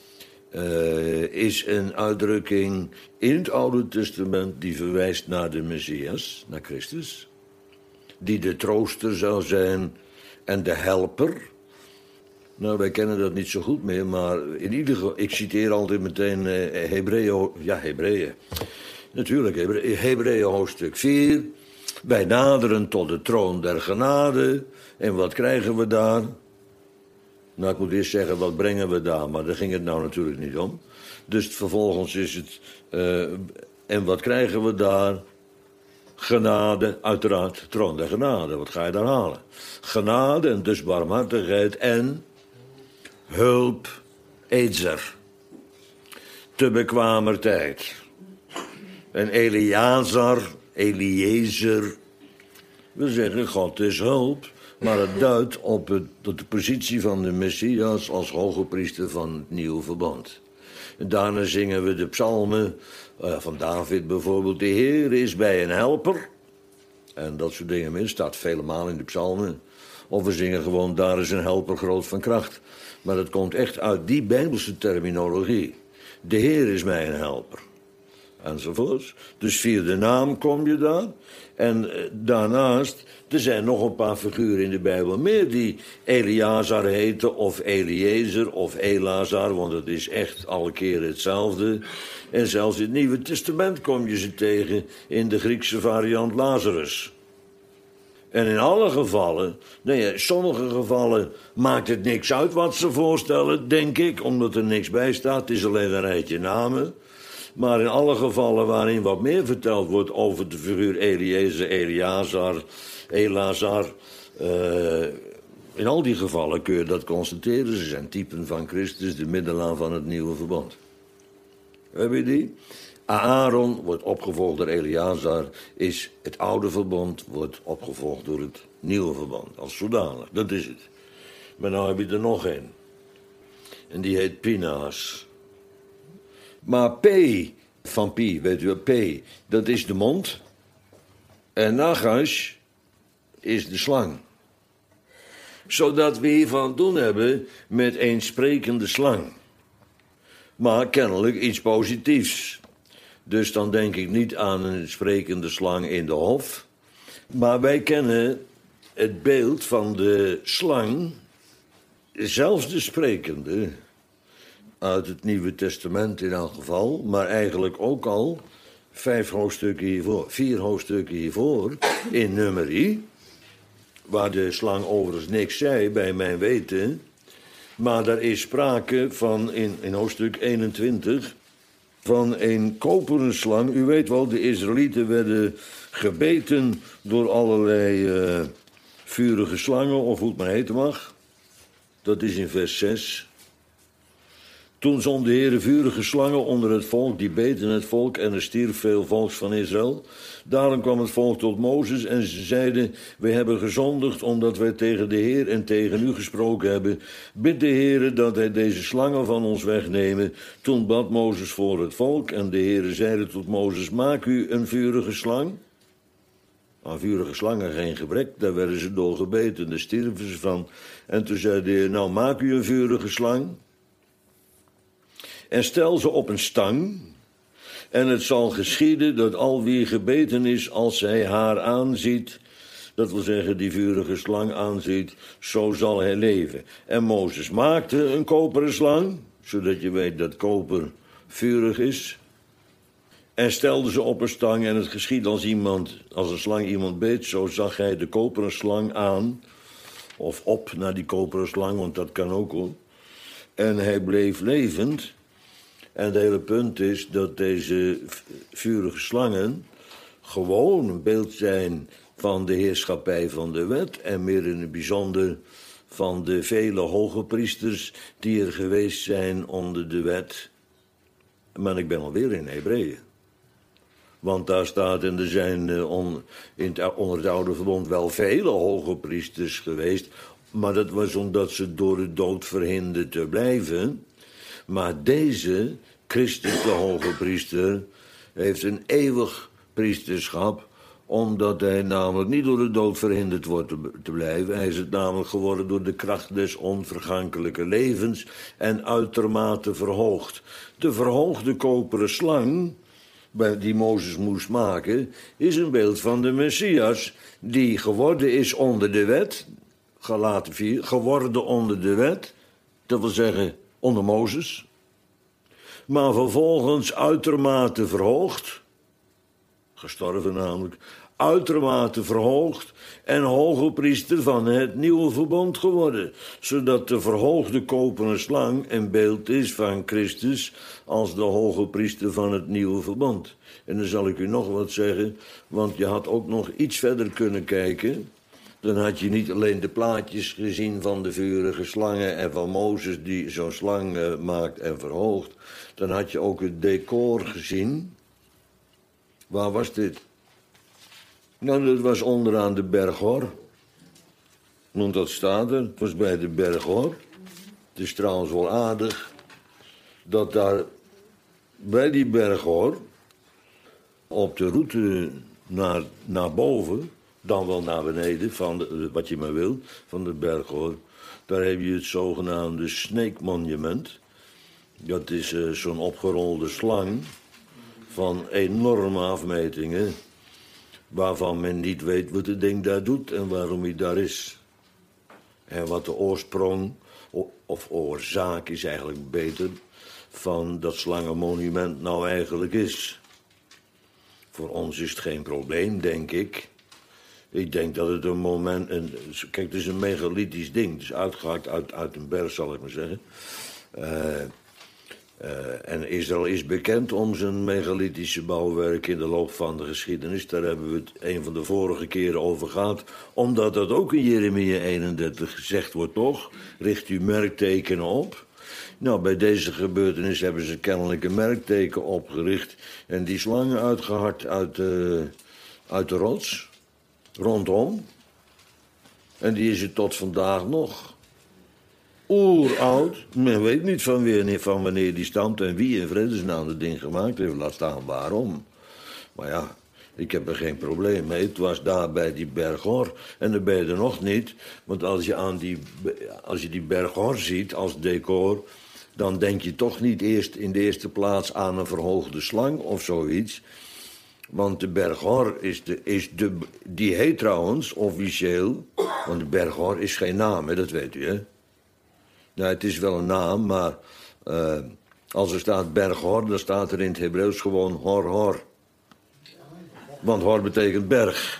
is een uitdrukking in het Oude Testament die verwijst naar de Messias, naar Christus. Die de trooster zou zijn en de helper. Nou, wij kennen dat niet zo goed meer, maar in ieder geval, ik citeer altijd meteen Hebreeën. Natuurlijk, Hebreeën hoofdstuk 4. Wij naderen tot de troon der genade. En wat krijgen we daar? Nou, ik moet eerst zeggen, wat brengen we daar? Maar daar ging het nou natuurlijk niet om. Dus vervolgens is het, en wat krijgen we daar? Genade, uiteraard, troon der genade. Wat ga je daar halen? Genade en dus barmhartigheid en hulp, Ezer. Te bekwamer tijd. En Eliezer, we zeggen God is hulp, maar het duidt op de positie van de Messias als hoge priester van het nieuwe verbond. En daarna zingen we de psalmen van David bijvoorbeeld. De Heer is bij een helper. En dat soort dingen meer staat vele malen in de psalmen. Of we zingen gewoon, daar is een helper groot van kracht. Maar dat komt echt uit die Bijbelse terminologie. De Heer is mij een helper. Enzovoorts. Dus via de naam kom je daar. En daarnaast, er zijn nog een paar figuren in de Bijbel meer die Eleazar heten, of Eliezer, of Elazar, want het is echt alle keren hetzelfde. En zelfs in het Nieuwe Testament kom je ze tegen in de Griekse variant Lazarus. En in alle gevallen, sommige gevallen maakt het niks uit wat ze voorstellen, denk ik, omdat er niks bij staat. Het is alleen een rijtje namen. Maar in alle gevallen waarin wat meer verteld wordt over de figuur Eliezer, Elazar, in al die gevallen kun je dat constateren. Ze zijn typen van Christus, de middelaar van het nieuwe verbond. Heb je die? Aaron wordt opgevolgd door Eleazar, is het oude verbond, wordt opgevolgd door het nieuwe verbond. Als zodanig, dat is het. Maar nou heb je er nog één. En die heet Pinaas. Maar P van Pi, weet u wel, P, dat is de mond. En Nagas is de slang. Zodat we hiervan doen hebben met een sprekende slang. Maar kennelijk iets positiefs. Dus dan denk ik niet aan een sprekende slang in de hof. Maar wij kennen het beeld van de slang, zelfs de sprekende, uit het Nieuwe Testament in elk geval, maar eigenlijk ook al 4 hoofdstukken hiervoor, in Numeri, waar de slang overigens niks zei, bij mijn weten. Maar daar is sprake van, in hoofdstuk 21, van een koperen slang. U weet wel, de Israëlieten werden gebeten door allerlei vurige slangen, of hoe het maar heten mag. Dat is in vers 6. Toen zond de Heere vurige slangen onder het volk, die beten het volk, en er stierf veel volks van Israël. Daarom kwam het volk tot Mozes en ze zeiden, wij hebben gezondigd omdat wij tegen de Heer en tegen u gesproken hebben. Bid de Heere dat hij deze slangen van ons wegnemen. Toen bad Mozes voor het volk en de Heere zeide tot Mozes, maak u een vurige slang. Aan vurige slangen geen gebrek, daar werden ze door gebeten, daar stierven ze van. En toen zei de Heer, nou maak u een vurige slang. En stel ze op een stang. En het zal geschieden dat al wie gebeten is, als hij haar aanziet, dat wil zeggen die vurige slang aanziet, zo zal hij leven. En Mozes maakte een koperen slang, zodat je weet dat koper vurig is. En stelde ze op een stang en het geschiedde als een slang iemand beet, zo zag hij de koperen slang aan, of op naar die koperen slang, want dat kan ook hoor. En hij bleef levend. En het hele punt is dat deze vurige slangen gewoon een beeld zijn van de heerschappij van de wet en meer in het bijzonder van de vele hoge priesters die er geweest zijn onder de wet. Maar ik ben alweer in Hebreeën. Want daar staat, en er zijn onder het oude verbond wel vele hoge priesters geweest. Maar dat was omdat ze door de dood verhinderd te blijven. Maar deze, Christus de hoge priester, heeft een eeuwig priesterschap, omdat hij namelijk niet door de dood verhinderd wordt te blijven. Hij is het namelijk geworden door de kracht des onvergankelijke levens en uitermate verhoogd. De verhoogde koperen slang, die Mozes moest maken, is een beeld van de Messias, die geworden is onder de wet, Galaten 4, geworden onder de wet, dat wil zeggen onder Mozes, maar vervolgens uitermate verhoogd, gestorven namelijk, uitermate verhoogd en hoge priester van het nieuwe verbond geworden, zodat de verhoogde koperen slang een beeld is van Christus als de hoge priester van het nieuwe verbond. En dan zal ik u nog wat zeggen, want je had ook nog iets verder kunnen kijken. Dan had je niet alleen de plaatjes gezien van de vurige slangen en van Mozes die zo'n slang maakt en verhoogt. Dan had je ook het decor gezien. Waar was dit? Nou, dat was onderaan de berg Hor. Want dat staat er, het was bij de berg Hor. Het is trouwens wel aardig dat daar bij die berg Hor, op de route naar boven, dan wel naar beneden, wat je maar wil, van de berg Hor, daar heb je het zogenaamde Snake Monument. Dat is zo'n opgerolde slang van enorme afmetingen, waarvan men niet weet wat het ding daar doet en waarom hij daar is. En wat de oorsprong, of oorzaak is eigenlijk beter, van dat slangenmonument nou eigenlijk is. Voor ons is het geen probleem, denk ik. Ik denk dat het kijk, het is een megalithisch ding. Het is uitgehakt uit een berg, zal ik maar zeggen. En Israël is bekend om zijn megalithische bouwwerk in de loop van de geschiedenis. Daar hebben we het een van de vorige keren over gehad. Omdat dat ook in Jeremia 31 gezegd wordt, toch? Richt uw merktekenen op. Nou, bij deze gebeurtenis hebben ze kennelijk een merkteken opgericht. En die slangen uitgehakt uit de rots. Rondom. En die is er tot vandaag nog. Oeroud. Men weet niet van wanneer die stamt en wie in vredesnaam het ding gemaakt heeft. Laat staan waarom. Maar ja, ik heb er geen probleem mee. Het was daar bij die berg Hor. En dan ben je er nog niet. Want als je die berg Hor ziet als decor, dan denk je toch niet eerst in de eerste plaats aan een verhoogde slang of zoiets. Want de berg Hor die heet trouwens officieel, want de berg Hor is geen naam, hè, dat weet u, hè. Nou, het is wel een naam, maar als er staat berg Hor, dan staat er in het Hebreeuws gewoon Hor Hor. Want Hor betekent berg.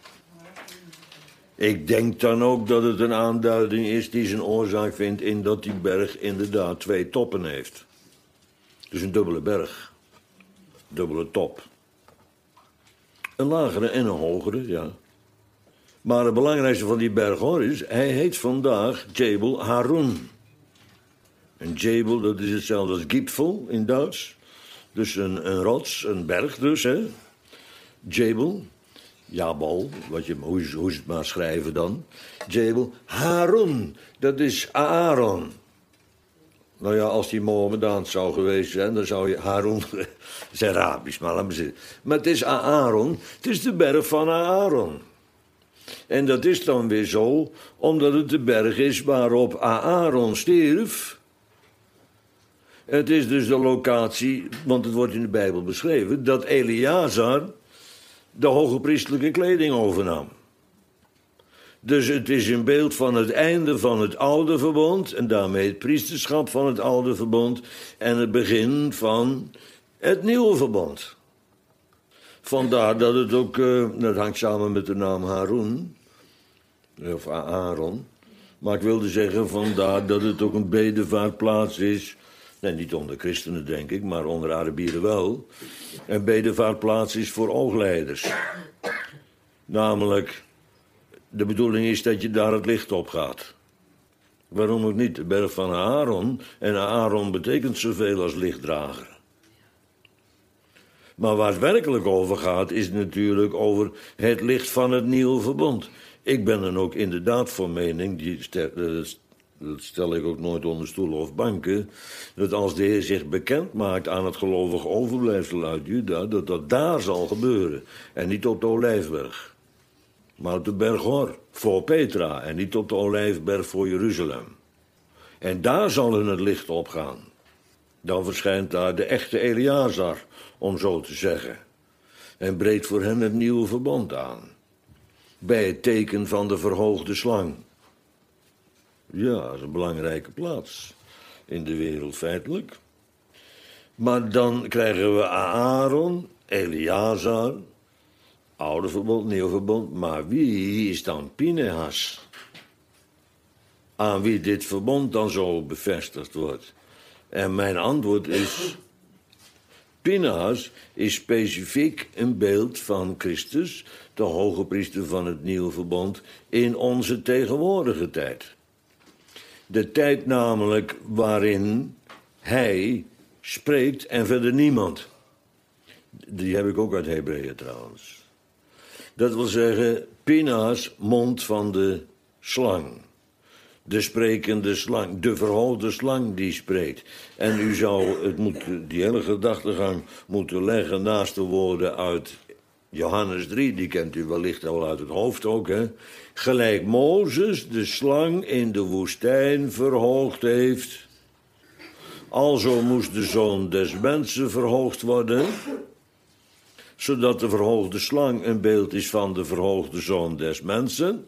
Ik denk dan ook dat het een aanduiding is die zijn oorzaak vindt in dat die berg inderdaad 2 toppen heeft. Dus een dubbele berg. Dubbele top. Een lagere en een hogere, ja. Maar het belangrijkste van die berg Hor is, hij heet vandaag Jebel Harun. En Jebel, dat is hetzelfde als Gipfel in Duits. Dus een rots, een berg dus, hè. Jebel, Jabal, hoe ze het maar schrijven dan. Jebel Harun, dat is Aaron. Nou ja, als die Mohammedaans zou geweest zijn, dan zou je Harun, dat is Arabisch, maar laat me zeggen. Maar het is Aaron, het is de berg van Aaron. En dat is dan weer zo, omdat het de berg is waarop Aaron stierf. Het is dus de locatie, want het wordt in de Bijbel beschreven, dat Eleazar de hoge priestelijke kleding overnam. Dus het is een beeld van het einde van het oude verbond en daarmee het priesterschap van het oude verbond en het begin van het nieuwe verbond. Vandaar dat het ook, dat hangt samen met de naam Harun, of Aaron. Maar ik wilde zeggen, vandaar dat het ook een bedevaartplaats is. Nee, niet onder christenen, denk ik, maar onder Arabieren wel. Een bedevaartplaats is voor oogleiders. Namelijk, de bedoeling is dat je daar het licht op gaat. Waarom ook niet? De berg van Aaron. En Aaron betekent zoveel als lichtdrager. Maar waar het werkelijk over gaat, is natuurlijk over het licht van het nieuwe verbond. Ik ben dan ook inderdaad van mening, dat stel ik ook nooit onder stoelen of banken, dat als de Heer zich bekend maakt aan het gelovig overblijfsel uit Juda, dat dat daar zal gebeuren. En niet op de Olijfberg, maar op de berg Hor, voor Petra, en niet op de Olijfberg voor Jeruzalem. En daar zal hun het licht opgaan. Dan verschijnt daar de echte Eleazar, om zo te zeggen, en breekt voor hen het nieuwe verbond aan. Bij het teken van de verhoogde slang. Ja, dat is een belangrijke plaats in de wereld feitelijk. Maar dan krijgen we Aaron, Eleazar, oude verbond, nieuw verbond. Maar wie is dan Pinehas? Aan wie dit verbond dan zo bevestigd wordt. En mijn antwoord is, Pinehas is specifiek een beeld van Christus, de hoge priester van het nieuwe verbond, in onze tegenwoordige tijd. De tijd namelijk waarin hij spreekt en verder niemand. Die heb ik ook uit Hebreeën trouwens. Dat wil zeggen, Pinehas, mond van de slang. De sprekende slang, de verhoogde slang die spreekt. En u zou die hele gedachtegang moeten leggen naast de woorden uit Johannes 3, die kent u wellicht al uit het hoofd ook, hè. Gelijk Mozes de slang in de woestijn verhoogd heeft, alzo moest de Zoon des Mensen verhoogd worden, zodat de verhoogde slang een beeld is van de verhoogde Zoon des Mensen,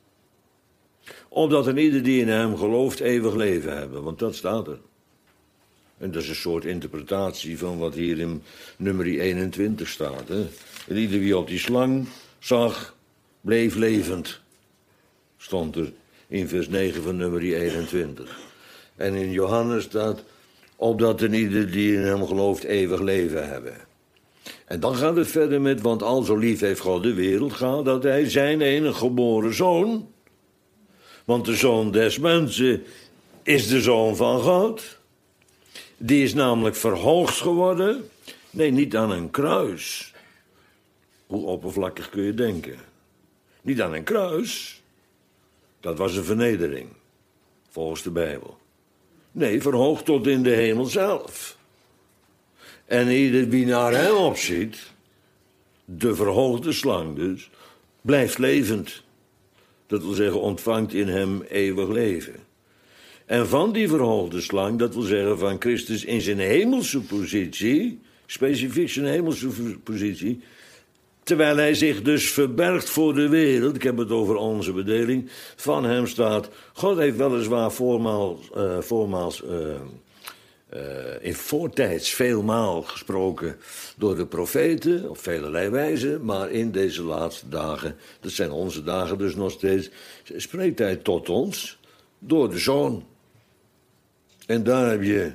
opdat een ieder die in hem gelooft eeuwig leven hebben, want dat staat er. En dat is een soort interpretatie van wat hier in nummer 21 staat. Hè? En ieder wie op die slang zag, bleef levend. Stond er in vers 9 van nummer 21. En in Johannes staat, opdat een ieder die in hem gelooft eeuwig leven hebben. En dan gaat het verder met, want al zo lief heeft God de wereld gehad, dat hij zijn enige geboren zoon, want de Zoon des Mensen is de Zoon van God. Die is namelijk verhoogd geworden. Nee, niet aan een kruis. Hoe oppervlakkig kun je denken? Niet aan een kruis. Dat was een vernedering. Volgens de Bijbel. Nee, verhoogd tot in de hemel zelf. En ieder wie naar hem opziet, de verhoogde slang dus, blijft levend. Dat wil zeggen, ontvangt in hem eeuwig leven. En van die verhoogde slang, dat wil zeggen van Christus in zijn hemelse positie, specifiek zijn hemelse positie, terwijl hij zich dus verbergt voor de wereld, ik heb het over onze bedeling, van hem staat, God heeft weliswaar in voortijds veelmaal gesproken door de profeten, op velerlei wijze, maar in deze laatste dagen, dat zijn onze dagen dus nog steeds, spreekt hij tot ons door de Zoon. En daar heb je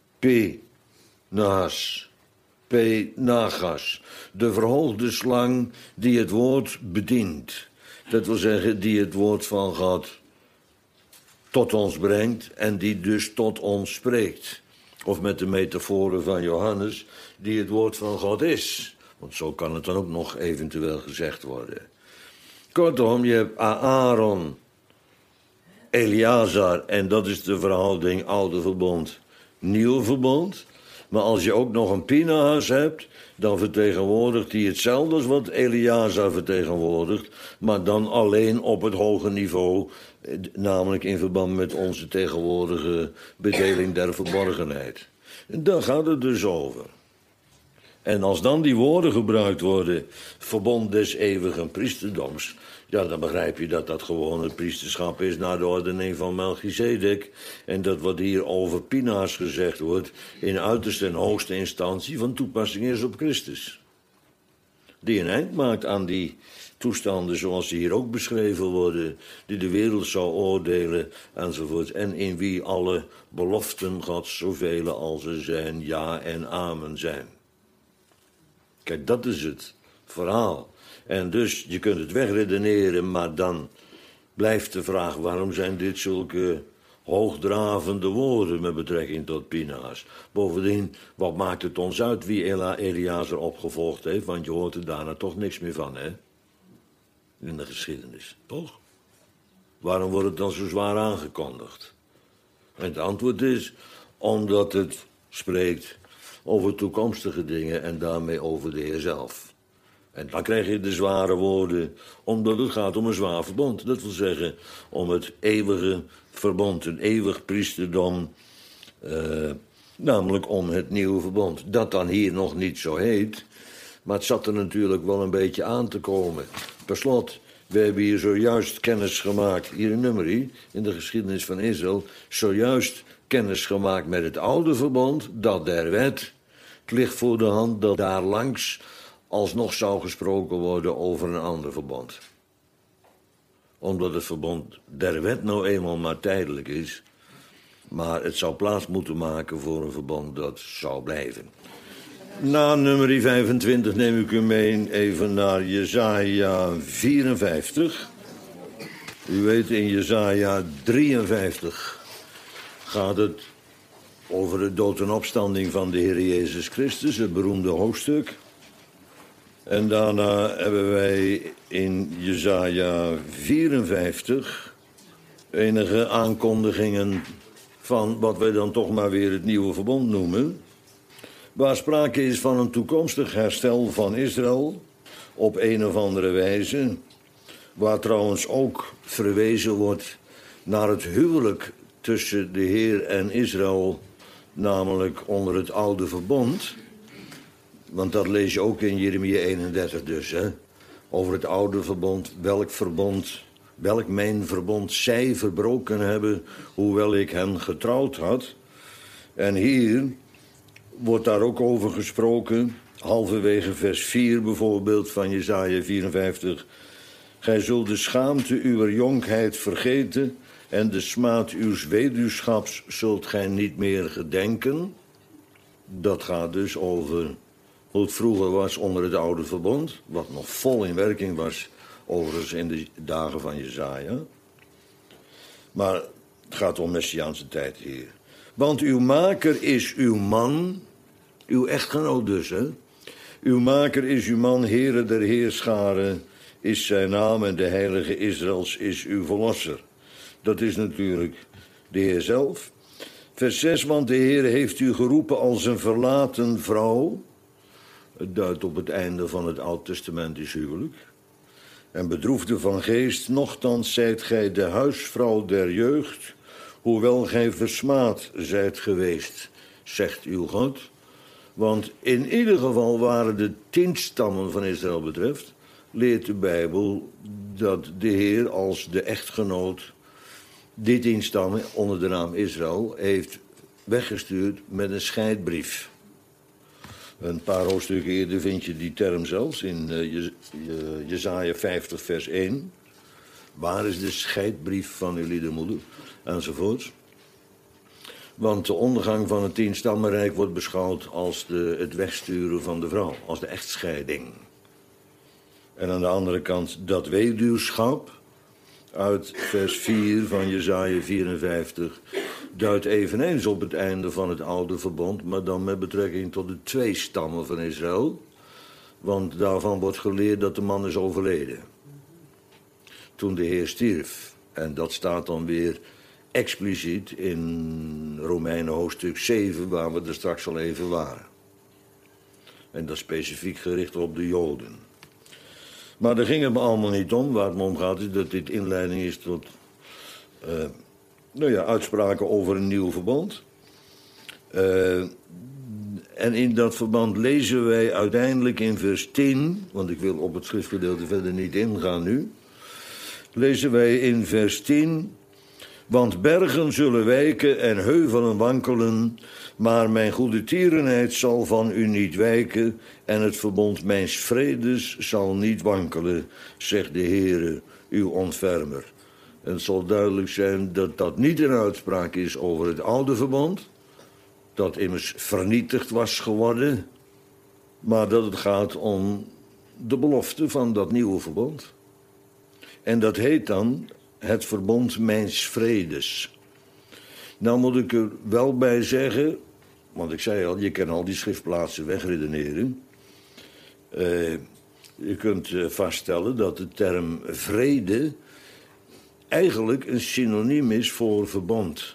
P-nagas, de verhoogde slang die het woord bedient. Dat wil zeggen, die het woord van God tot ons brengt en die dus tot ons spreekt. Of met de metaforen van Johannes, die het woord van God is. Want zo kan het dan ook nog eventueel gezegd worden. Kortom, je hebt Aaron, Eleazar, en dat is de verhouding oude verbond, nieuw verbond. Maar als je ook nog een Pinehas hebt, dan vertegenwoordigt hij hetzelfde als wat Eleazar vertegenwoordigt, maar dan alleen op het hoge niveau, namelijk in verband met onze tegenwoordige bedeling der verborgenheid. En daar gaat het dus over. En als dan die woorden gebruikt worden, verbond des eeuwigen priesterdoms, ja, dan begrijp je dat dat gewoon het priesterschap is naar de ordening van Melchizedek. En dat wat hier over Pinehas gezegd wordt, in uiterste en hoogste instantie van toepassing is op Christus. Die een eind maakt aan die toestanden zoals ze hier ook beschreven worden, die de wereld zou oordelen enzovoort. En in wie alle beloften Gods, zoveel als er zijn, ja en amen zijn. Kijk, dat is het verhaal. En dus, je kunt het wegredeneren, maar dan blijft de vraag, waarom zijn dit zulke hoogdravende woorden met betrekking tot Phinehas. Bovendien, wat maakt het ons uit wie Eleazar opgevolgd heeft? Want je hoort er daarna toch niks meer van, hè? In de geschiedenis, toch? Waarom wordt het dan zo zwaar aangekondigd? En het antwoord is, omdat het spreekt over toekomstige dingen en daarmee over de Heer zelf. En dan krijg je de zware woorden, omdat het gaat om een zwaar verbond. Dat wil zeggen, om het eeuwige verbond, een eeuwig priesterdom, namelijk om het nieuwe verbond. Dat dan hier nog niet zo heet, maar het zat er natuurlijk wel een beetje aan te komen. Per slot, we hebben hier zojuist kennis gemaakt, hier in Numeri, in de geschiedenis van Israël, zojuist kennis gemaakt met het oude verbond, dat der wet. Het ligt voor de hand dat daar langs alsnog zou gesproken worden over een ander verbond. Omdat het verbond der wet nou eenmaal maar tijdelijk is, maar het zou plaats moeten maken voor een verbond dat zou blijven. Na Numeri 25 neem ik u mee even naar Jesaja 54. U weet, in Jesaja 53 gaat het over de dood en opstanding van de Heer Jezus Christus, het beroemde hoofdstuk. En daarna hebben wij in Jesaja 54 enige aankondigingen van wat wij dan toch maar weer het nieuwe verbond noemen, waar sprake is van een toekomstig herstel van Israël op een of andere wijze, waar trouwens ook verwezen wordt naar het huwelijk tussen de Heer en Israël, namelijk onder het oude verbond. Want dat lees je ook in Jeremia 31 dus, hè? Over het oude verbond, welk mijn verbond zij verbroken hebben, hoewel ik hen getrouwd had. En hier wordt daar ook over gesproken, halverwege vers 4 bijvoorbeeld van Jesaja 54. Gij zult de schaamte uwer jonkheid vergeten en de smaad uws weduwschaps zult gij niet meer gedenken. Dat gaat dus over hoe het vroeger was onder het oude verbond, wat nog vol in werking was, overigens in de dagen van Jesaja. Maar het gaat om Messiaanse tijd hier. Want uw maker is uw man, uw echtgenoot dus, hè? Uw maker is uw man, Heere der heerscharen is zijn naam en de heilige Israëls is uw verlosser. Dat is natuurlijk de Heer zelf. Vers 6, want de Heer heeft u geroepen als een verlaten vrouw. Het duidt op het einde van het Oud-testamentisch huwelijk. En bedroefde van geest, nochtans zijt gij de huisvrouw der jeugd, hoewel gij versmaad zijt geweest, zegt uw God. Want in ieder geval waren de 10 stammen van Israël betreft, leert de Bijbel dat de Heer als de echtgenoot die 10 stammen onder de naam Israël heeft weggestuurd met een scheidbrief. Een paar hoofdstukken eerder vind je die term zelfs in Jesaja 50 vers 1. Waar is de scheidbrief van uw liedermoeder? Enzovoorts. Want de ondergang van het 10-stammenrijk wordt beschouwd als het wegsturen van de vrouw, als de echtscheiding. En aan de andere kant dat weduwschap uit vers 4 van Jesaja 54 duidt eveneens op het einde van het oude verbond, maar dan met betrekking tot de 2 stammen van Israël. Want daarvan wordt geleerd dat de man is overleden toen de Heer stierf. En dat staat dan weer expliciet in Romeinen hoofdstuk 7, waar we er straks al even waren. En dat specifiek gericht op de Joden. Maar daar ging het me allemaal niet om. Waar het me om gaat is dat dit inleiding is tot uitspraken over een nieuw verbond. En in dat verband lezen wij uiteindelijk in vers 10... want ik wil op het schriftgedeelte verder niet ingaan nu. Lezen wij in vers 10... Want bergen zullen wijken en heuvelen wankelen, maar mijn goede tierenheid zal van u niet wijken en het verbond mijns vredes zal niet wankelen, zegt de Heere, uw ontfermer. En het zal duidelijk zijn dat dat niet een uitspraak is over het oude verbond, dat immers vernietigd was geworden, maar dat het gaat om de belofte van dat nieuwe verbond. En dat heet dan het verbond mijns vredes. Nou moet ik er wel bij zeggen, want ik zei al, je kan al die schriftplaatsen wegredeneren. Je kunt vaststellen dat de term vrede eigenlijk een synoniem is voor verbond.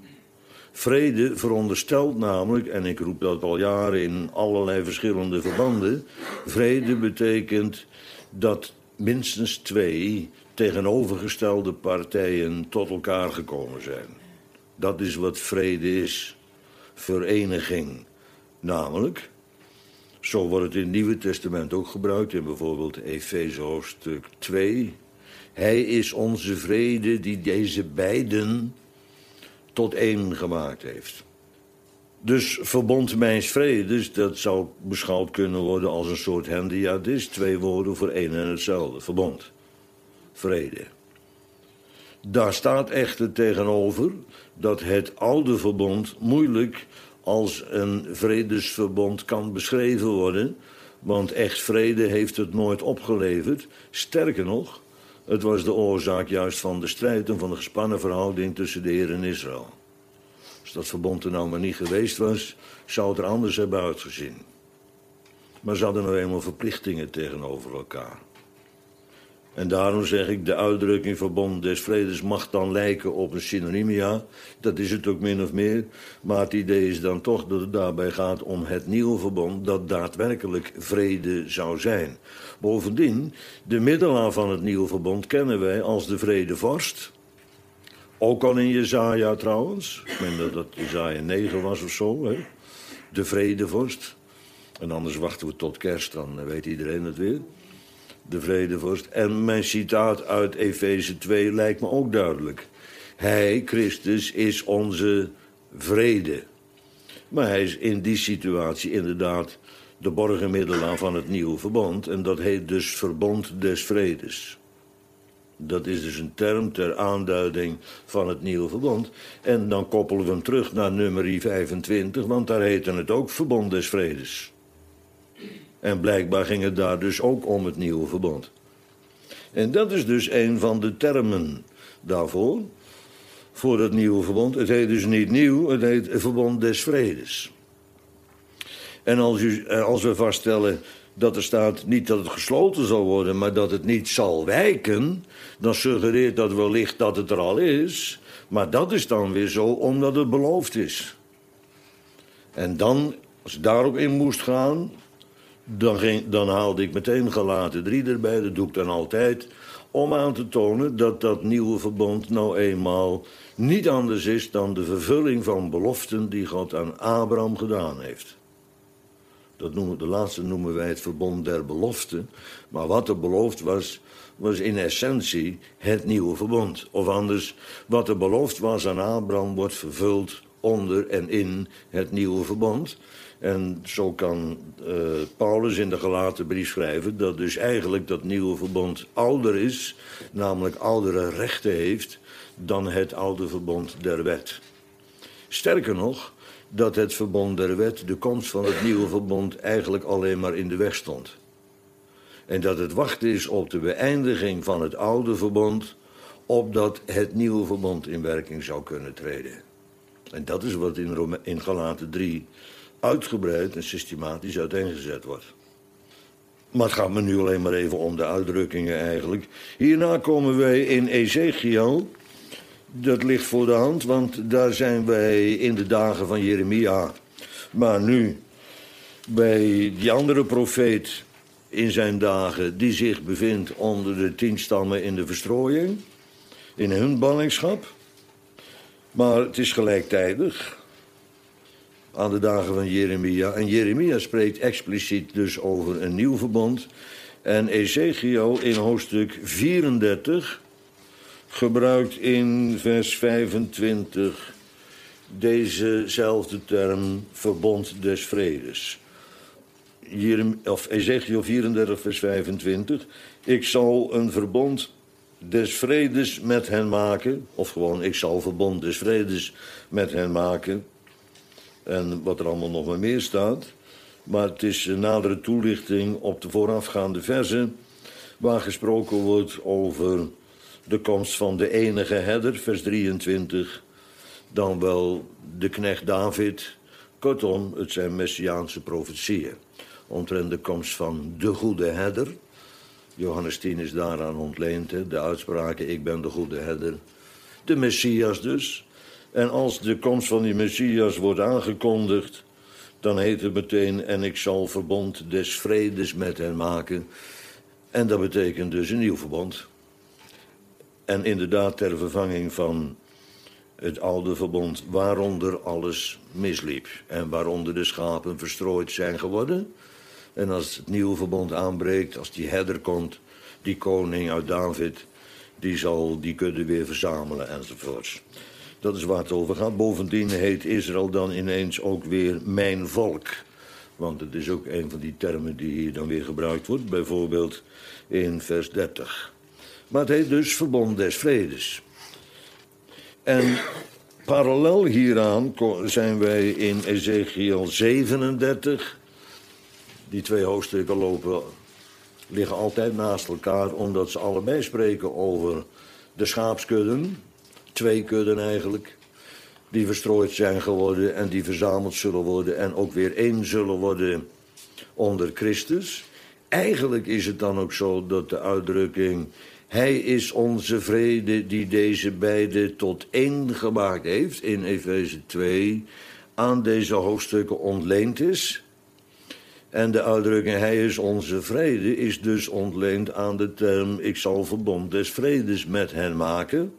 Vrede veronderstelt namelijk, en ik roep dat al jaren in allerlei verschillende verbanden, vrede betekent dat minstens twee tegenovergestelde partijen tot elkaar gekomen zijn. Dat is wat vrede is. Vereniging. Namelijk, zo wordt het in het Nieuwe Testament ook gebruikt, in bijvoorbeeld Efeze hoofdstuk 2. Hij is onze vrede die deze beiden tot één gemaakt heeft. Dus verbond mijns vredes, dat zou beschouwd kunnen worden als een soort hendiadis. 2 woorden voor één en hetzelfde. Verbond. Vrede. Daar staat echter tegenover dat het oude verbond moeilijk als een vredesverbond kan beschreven worden. Want echt vrede heeft het nooit opgeleverd. Sterker nog, het was de oorzaak juist van de strijd en van de gespannen verhouding tussen de Heer en Israël. Als dat verbond er nou maar niet geweest was, zou het er anders hebben uitgezien. Maar ze hadden nou eenmaal verplichtingen tegenover elkaar. En daarom zeg ik, de uitdrukking verbond des vredes mag dan lijken op een synonymia. Dat is het ook min of meer. Maar het idee is dan toch dat het daarbij gaat om het nieuwe verbond dat daadwerkelijk vrede zou zijn. Bovendien, de middelaar van het nieuwe verbond kennen wij als de vredevorst. Ook al in Jesaja trouwens. Ik meen dat dat Jesaja 9 was of zo. Hè? De vredevorst. En anders wachten we tot kerst, dan weet iedereen het weer. De vredevorst. En mijn citaat uit Efeze 2 lijkt me ook duidelijk. Hij, Christus, is onze vrede. Maar hij is in die situatie inderdaad de borgenmiddelaar van het nieuwe verbond. En dat heet dus verbond des vredes. Dat is dus een term ter aanduiding van het nieuwe verbond. En dan koppelen we hem terug naar nummer 25, want daar heette het ook verbond des vredes. En blijkbaar ging het daar dus ook om het nieuwe verbond. En dat is dus een van de termen daarvoor, voor het nieuwe verbond. Het heet dus niet nieuw, het heet verbond des vredes. En als we vaststellen dat er staat niet dat het gesloten zal worden, maar dat het niet zal wijken, dan suggereert dat wellicht dat het er al is. Maar dat is dan weer zo omdat het beloofd is. En dan, als ik daarop in moest gaan, dan haalde ik meteen Galaten 3 erbij, dat doe ik dan altijd, om aan te tonen dat dat nieuwe verbond nou eenmaal niet anders is dan de vervulling van beloften die God aan Abraham gedaan heeft. De laatste noemen wij het verbond der belofte. Maar wat er beloofd was, was in essentie het nieuwe verbond. Of anders, wat er beloofd was aan Abraham wordt vervuld onder en in het nieuwe verbond. En zo kan Paulus in de Galatenbrief schrijven dat dus eigenlijk dat nieuwe verbond ouder is, namelijk oudere rechten heeft dan het oude verbond der wet. Sterker nog, dat het verbond der wet, de komst van het nieuwe verbond, eigenlijk alleen maar in de weg stond. En dat het wachten is op de beëindiging van het oude verbond, opdat het nieuwe verbond in werking zou kunnen treden. En dat is wat in Galaten 3 uitgebreid en systematisch uiteengezet wordt. Maar het gaat me nu alleen maar even om de uitdrukkingen eigenlijk. Hierna komen wij in Ezechiel. Dat ligt voor de hand, want daar zijn wij in de dagen van Jeremia. Maar nu bij die andere profeet in zijn dagen, die zich bevindt onder de 10 stammen in de verstrooiing, in hun ballingschap. Maar het is gelijktijdig aan de dagen van Jeremia. En Jeremia spreekt expliciet dus over een nieuw verbond. En Ezechiel in hoofdstuk 34... gebruikt in vers 25 dezezelfde term verbond des vredes. Ezechiel 34 vers 25. Ik zal een verbond des vredes met hen maken. Of gewoon, ik zal verbond des vredes met hen maken. En wat er allemaal nog maar meer staat. Maar het is een nadere toelichting op de voorafgaande verzen, waar gesproken wordt over de komst van de enige herder, vers 23. dan wel de knecht David. Kortom, het zijn messiaanse profetieën omtrent de komst van de goede herder. Johannes 10 is daaraan ontleend, de uitspraken, ik ben de goede herder. De Messias dus. En als de komst van die Messias wordt aangekondigd, dan heet het meteen, en ik zal verbond des vredes met hen maken. En dat betekent dus een nieuw verbond. En inderdaad ter vervanging van het oude verbond, waaronder alles misliep. En waaronder de schapen verstrooid zijn geworden. En als het nieuwe verbond aanbreekt, als die herder komt, die koning uit David, die zal die kudde weer verzamelen enzovoorts. Dat is waar het over gaat. Bovendien heet Israël dan ineens ook weer mijn volk. Want het is ook een van die termen die hier dan weer gebruikt wordt. Bijvoorbeeld in vers 30. Maar het heet dus verbond des vredes. En parallel hieraan zijn wij in Ezekiel 37. Die twee hoofdstukken liggen altijd naast elkaar, omdat ze allebei spreken over de schaapskudden. 2 kudden eigenlijk, die verstrooid zijn geworden en die verzameld zullen worden en ook weer één zullen worden onder Christus. Eigenlijk is het dan ook zo dat de uitdrukking, hij is onze vrede die deze beide tot één gemaakt heeft, in Efeze 2, aan deze hoofdstukken ontleend is. En de uitdrukking, hij is onze vrede, is dus ontleend aan de term, ik zal verbond des vredes met hen maken.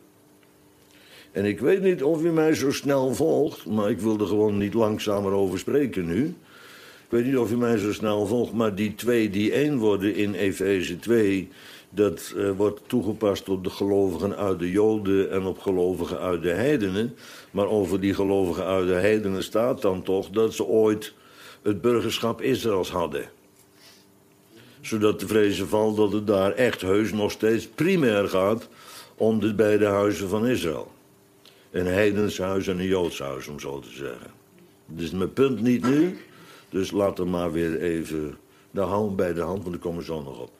En ik weet niet of u mij zo snel volgt, maar ik wil er gewoon niet langzamer over spreken nu. Ik weet niet of u mij zo snel volgt, maar die 2 die 1 worden in Efeze 2... dat wordt toegepast op de gelovigen uit de Joden en op gelovigen uit de heidenen. Maar over die gelovigen uit de heidenen staat dan toch dat ze ooit het burgerschap Israëls hadden. Zodat de vrezen valt dat het daar echt heus nog steeds primair gaat om de beide huizen van Israël. Een heidens huis en een Joods huis, om zo te zeggen. Dat is mijn punt niet nu, dus laat er maar weer even... Daar houden we bij de hand, want daar komen we zo nog op.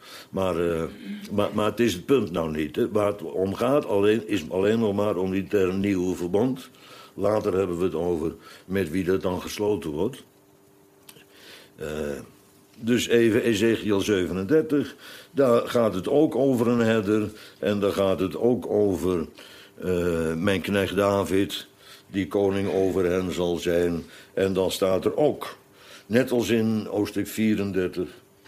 Maar het is het punt nou niet. Hè. Waar het om gaat is alleen nog maar om die term nieuwe verbond. Later hebben we het over met wie dat dan gesloten wordt. Dus even Ezekiel 37. Daar gaat het ook over een herder. En daar gaat het ook over mijn knecht David, die koning over hen zal zijn. En dan staat er ook, net als in hoofdstuk 34,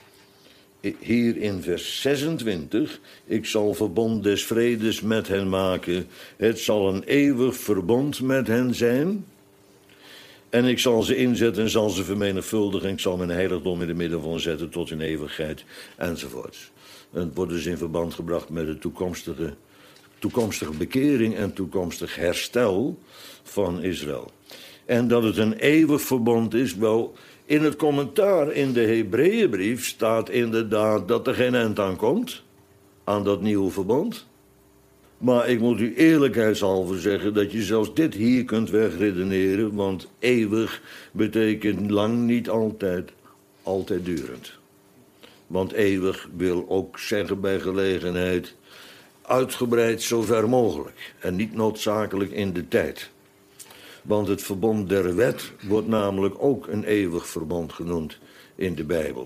hier in vers 26... ik zal verbond des vredes met hen maken. Het zal een eeuwig verbond met hen zijn. En ik zal ze inzetten en zal ze vermenigvuldigen. Ik zal mijn heiligdom in het midden van zetten tot in eeuwigheid. Enzovoort. En het wordt dus in verband gebracht met de toekomstige bekering en toekomstig herstel van Israël. En dat het een eeuwig verbond is, wel, in het commentaar in de Hebreeënbrief staat inderdaad dat er geen eind aan komt, aan dat nieuwe verbond. Maar ik moet u eerlijkheidshalve zeggen dat je zelfs dit hier kunt wegredeneren, want eeuwig betekent lang niet altijd durend. Want eeuwig wil ook zeggen bij gelegenheid uitgebreid zo ver mogelijk en niet noodzakelijk in de tijd. Want het verbond der wet wordt namelijk ook een eeuwig verbond genoemd in de Bijbel.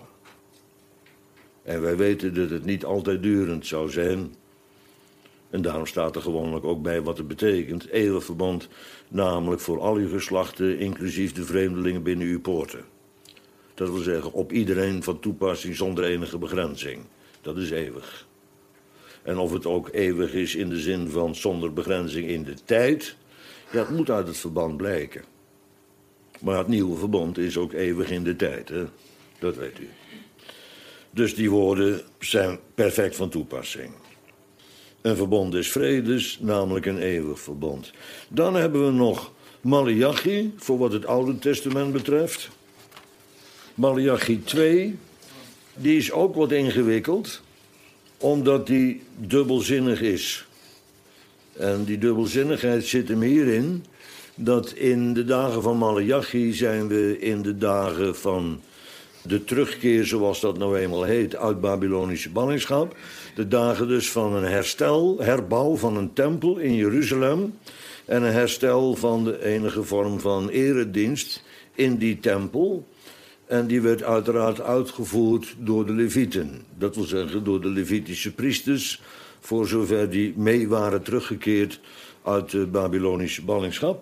En wij weten dat het niet altijd durend zou zijn. En daarom staat er gewoonlijk ook bij wat het betekent. Eeuwig verbond, namelijk voor al uw geslachten, inclusief de vreemdelingen binnen uw poorten. Dat wil zeggen, op iedereen van toepassing zonder enige begrenzing. Dat is eeuwig. En of het ook eeuwig is in de zin van zonder begrenzing in de tijd, ja, het moet uit het verband blijken. Maar het nieuwe verbond is ook eeuwig in de tijd, hè? Dat weet u. Dus die woorden zijn perfect van toepassing. Een verbond des vredes, namelijk een eeuwig verbond. Dan hebben we nog Maleachi, voor wat het Oude Testament betreft. Maleachi 2, die is ook wat ingewikkeld, omdat die dubbelzinnig is. En die dubbelzinnigheid zit hem hierin, dat in de dagen van Maleachi zijn we in de dagen van De terugkeer, zoals dat nou eenmaal heet, uit Babylonische ballingschap. De dagen dus van een herbouw van een tempel in Jeruzalem. En een herstel van de enige vorm van eredienst in die tempel. En die werd uiteraard uitgevoerd door de Levieten. Dat wil zeggen door de Levitische priesters, voor zover die mee waren teruggekeerd uit de Babylonische ballingschap.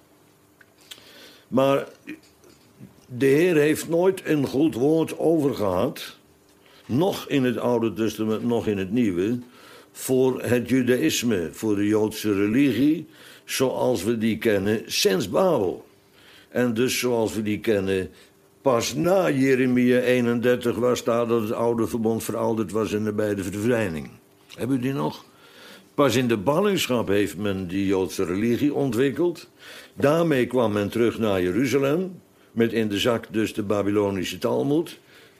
Maar de Heer heeft nooit een goed woord over gehad, nog in het Oude Testament, nog in het Nieuwe, voor het Judaïsme, voor de Joodse religie, zoals we die kennen sinds Babel. En dus zoals we die kennen pas na Jeremia 31, waar staat dat het oude verbond verouderd was en bij de verdwijning. Hebben jullie die nog? Pas in de ballingschap heeft men die Joodse religie ontwikkeld. Daarmee kwam men terug naar Jeruzalem, met in de zak dus de Babylonische Talmud.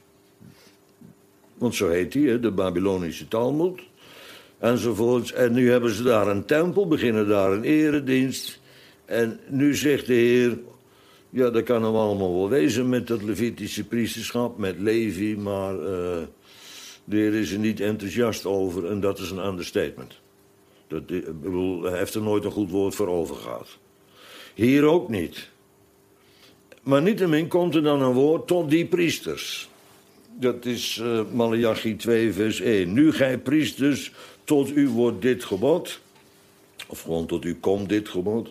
Want zo heet die, de Babylonische Talmud. Enzovoorts. En nu hebben ze daar een tempel, beginnen daar een eredienst. En nu zegt de Heer, ja, dat kan hem allemaal wel wezen met dat Levitische priesterschap, met Levi, maar de Heer is er niet enthousiast over en dat is een understatement. Hij heeft er nooit een goed woord voor over gehad. Hier ook niet. Maar niettemin komt er dan een woord tot die priesters. Dat is Maleachi 2 vers 1. Nu gij priesters, tot u wordt dit gebod. Of gewoon tot u komt dit gebod.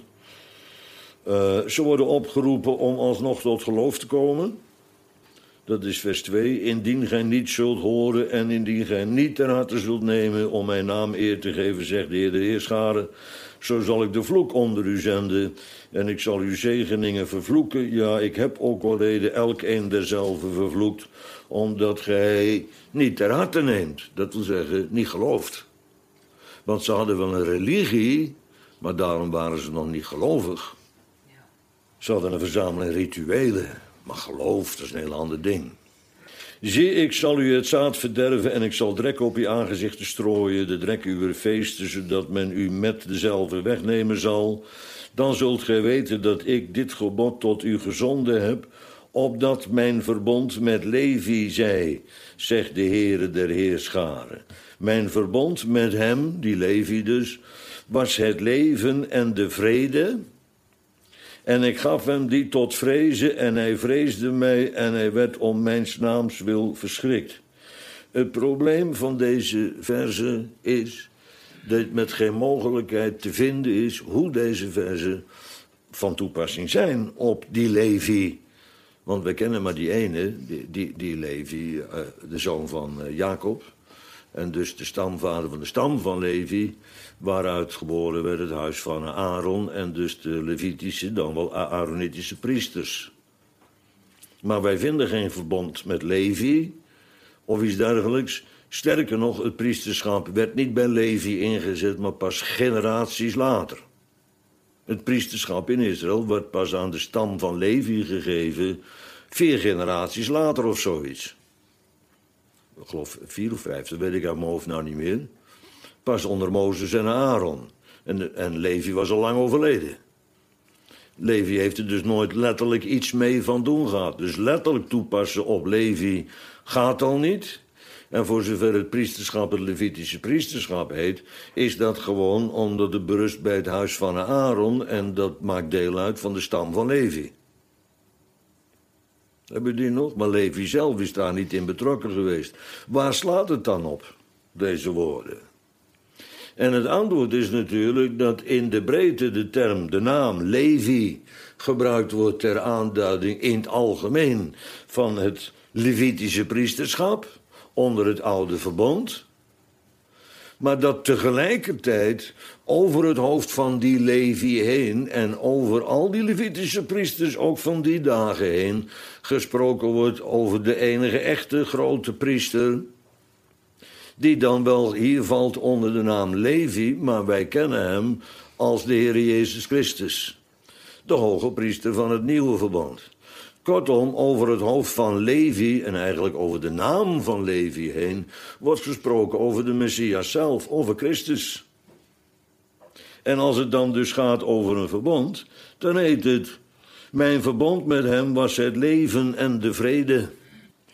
Ze worden opgeroepen om alsnog tot geloof te komen. Dat is vers 2. Indien gij niet zult horen en indien gij niet ter harte zult nemen om mijn naam eer te geven, zegt de Heer de Heerscharen, zo zal ik de vloek onder u zenden en ik zal uw zegeningen vervloeken. Ja, ik heb ook al reden elk een derzelve vervloekt, omdat gij niet ter harte neemt. Dat wil zeggen, niet gelooft. Want ze hadden wel een religie, maar daarom waren ze nog niet gelovig. Ze hadden een verzameling rituelen, maar geloof, dat is een heel ander ding. Zie, ik zal u het zaad verderven en ik zal drek op uw aangezichten strooien, de drek uw feesten, zodat men u met dezelfde wegnemen zal. Dan zult gij weten dat ik dit gebod tot u gezonden heb, opdat mijn verbond met Levi zij, zegt de Heere der Heerscharen. Mijn verbond met hem, die Levi dus, was het leven en de vrede. En ik gaf hem die tot vrezen en hij vreesde mij en hij werd om mijns naams wil verschrikt. Het probleem van deze verzen is dat met geen mogelijkheid te vinden is hoe deze verzen van toepassing zijn op die Levi. Want we kennen maar die ene, die Levi, de zoon van Jacob. En dus de stamvader van de stam van Levi, waaruit geboren werd het huis van Aaron en dus de Levitische, dan wel Aaronitische priesters. Maar wij vinden geen verbond met Levi of iets dergelijks. Sterker nog, het priesterschap werd niet bij Levi ingezet, maar pas generaties later. Het priesterschap in Israël werd pas aan de stam van Levi gegeven 4 generaties later of zoiets. Ik geloof 4 of 5, dat weet ik uit mijn hoofd nou niet meer. Pas onder Mozes en Aaron. En Levi was al lang overleden. Levi heeft er dus nooit letterlijk iets mee van doen gehad. Dus letterlijk toepassen op Levi gaat al niet. En voor zover het priesterschap het Levitische priesterschap heet, is dat gewoon omdat het berust bij het huis van Aaron en dat maakt deel uit van de stam van Levi. Hebben die nog? Maar Levi zelf is daar niet in betrokken geweest. Waar slaat het dan op, deze woorden? En het antwoord is natuurlijk dat in de breedte de term, de naam Levi, gebruikt wordt ter aanduiding in het algemeen van het Levitische priesterschap onder het oude verbond. Maar dat tegelijkertijd over het hoofd van die Levi heen en over al die Levitische priesters ook van die dagen heen gesproken wordt over de enige echte grote priester, die dan wel hier valt onder de naam Levi, maar wij kennen hem als de Heer Jezus Christus, de hoge priester van het nieuwe verbond. Kortom, over het hoofd van Levi en eigenlijk over de naam van Levi heen wordt gesproken over de Messias zelf, over Christus. En als het dan dus gaat over een verbond, dan heet het: mijn verbond met hem was het leven en de vrede.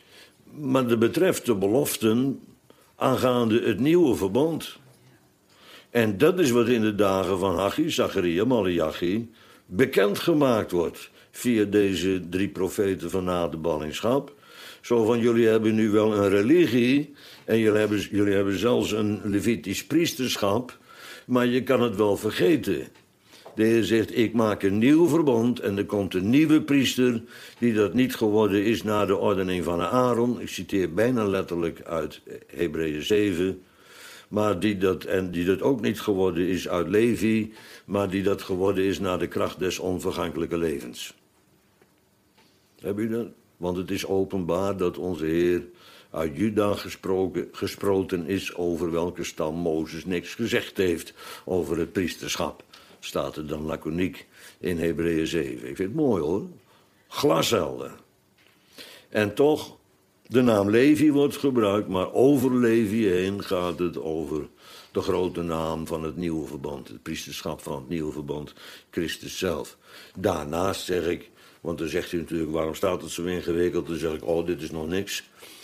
Maar dat betreft de beloften aangaande het nieuwe verbond. En dat is wat in de dagen van Haggai, Zacharia, Maleachi bekendgemaakt wordt via deze 3 profeten van na de ballingschap. Zo van, jullie hebben nu wel een religie en jullie hebben zelfs een Levitisch priesterschap, maar je kan het wel vergeten. De Heer zegt, ik maak een nieuw verbond en er komt een nieuwe priester die dat niet geworden is na de ordening van Aaron. Ik citeer bijna letterlijk uit Hebreeën 7. Maar die dat ook niet geworden is uit Levi, maar die dat geworden is naar de kracht des onvergankelijke levens. Heb je dat? Want het is openbaar dat onze Heer uit Juda gesproken is, over welke stam Mozes niks gezegd heeft over het priesterschap. Staat er dan laconiek in Hebreeën 7. Ik vind het mooi hoor. Glashelder. En toch, de naam Levi wordt gebruikt, maar over Levi heen gaat het over de grote naam van het nieuwe verbond. Het priesterschap van het nieuwe verbond, Christus zelf. Daarnaast zeg ik, want dan zegt u natuurlijk, waarom staat het zo ingewikkeld? Dan zeg ik, oh, dit is nog niks.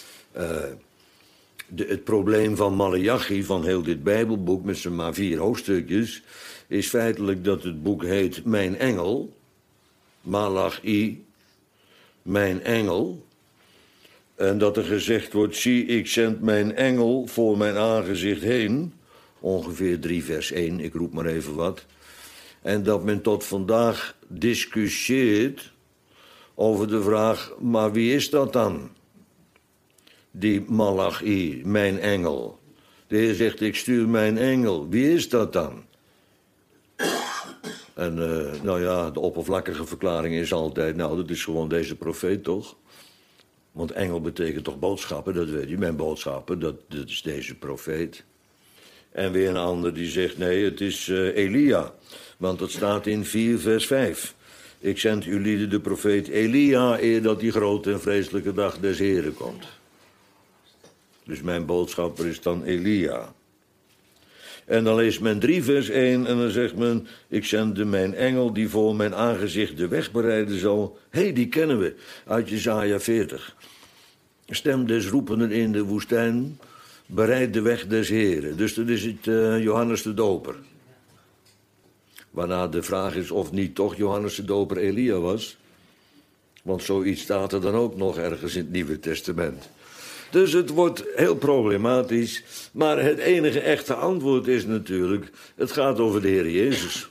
Het probleem van Maleachi, van heel dit Bijbelboek met zijn maar 4 hoofdstukjes, is feitelijk dat het boek heet Mijn Engel. Malachi, Mijn Engel. En dat er gezegd wordt, zie, ik zend mijn engel voor mijn aangezicht heen. Ongeveer 3 vers 1, ik roep maar even wat. En dat men tot vandaag discussieert over de vraag, maar wie is dat dan? Die Malachi, mijn engel. De Heer zegt, ik stuur mijn engel. Wie is dat dan? En nou ja, de oppervlakkige verklaring is altijd, nou, dat is gewoon deze profeet toch? Want engel betekent toch boodschappen, dat weet je. Mijn boodschappen, dat is deze profeet. En weer een ander die zegt, nee, het is Elia. Want dat staat in 4 vers 5. Ik zend u lieden de profeet Elia, eer dat die grote en vreselijke dag des Heren komt. Dus mijn boodschapper is dan Elia. En dan leest men 3 vers 1 en dan zegt men, ik zende mijn engel die voor mijn aangezicht de weg bereiden zal. Hé, die kennen we uit Jesaja 40. Stem des roependen in de woestijn, bereid de weg des Heren. Dus dat is het Johannes de Doper. Waarna de vraag is of niet toch Johannes de Doper Elia was. Want zoiets staat er dan ook nog ergens in het Nieuwe Testament. Dus het wordt heel problematisch. Maar het enige echte antwoord is natuurlijk, het gaat over de Heer Jezus.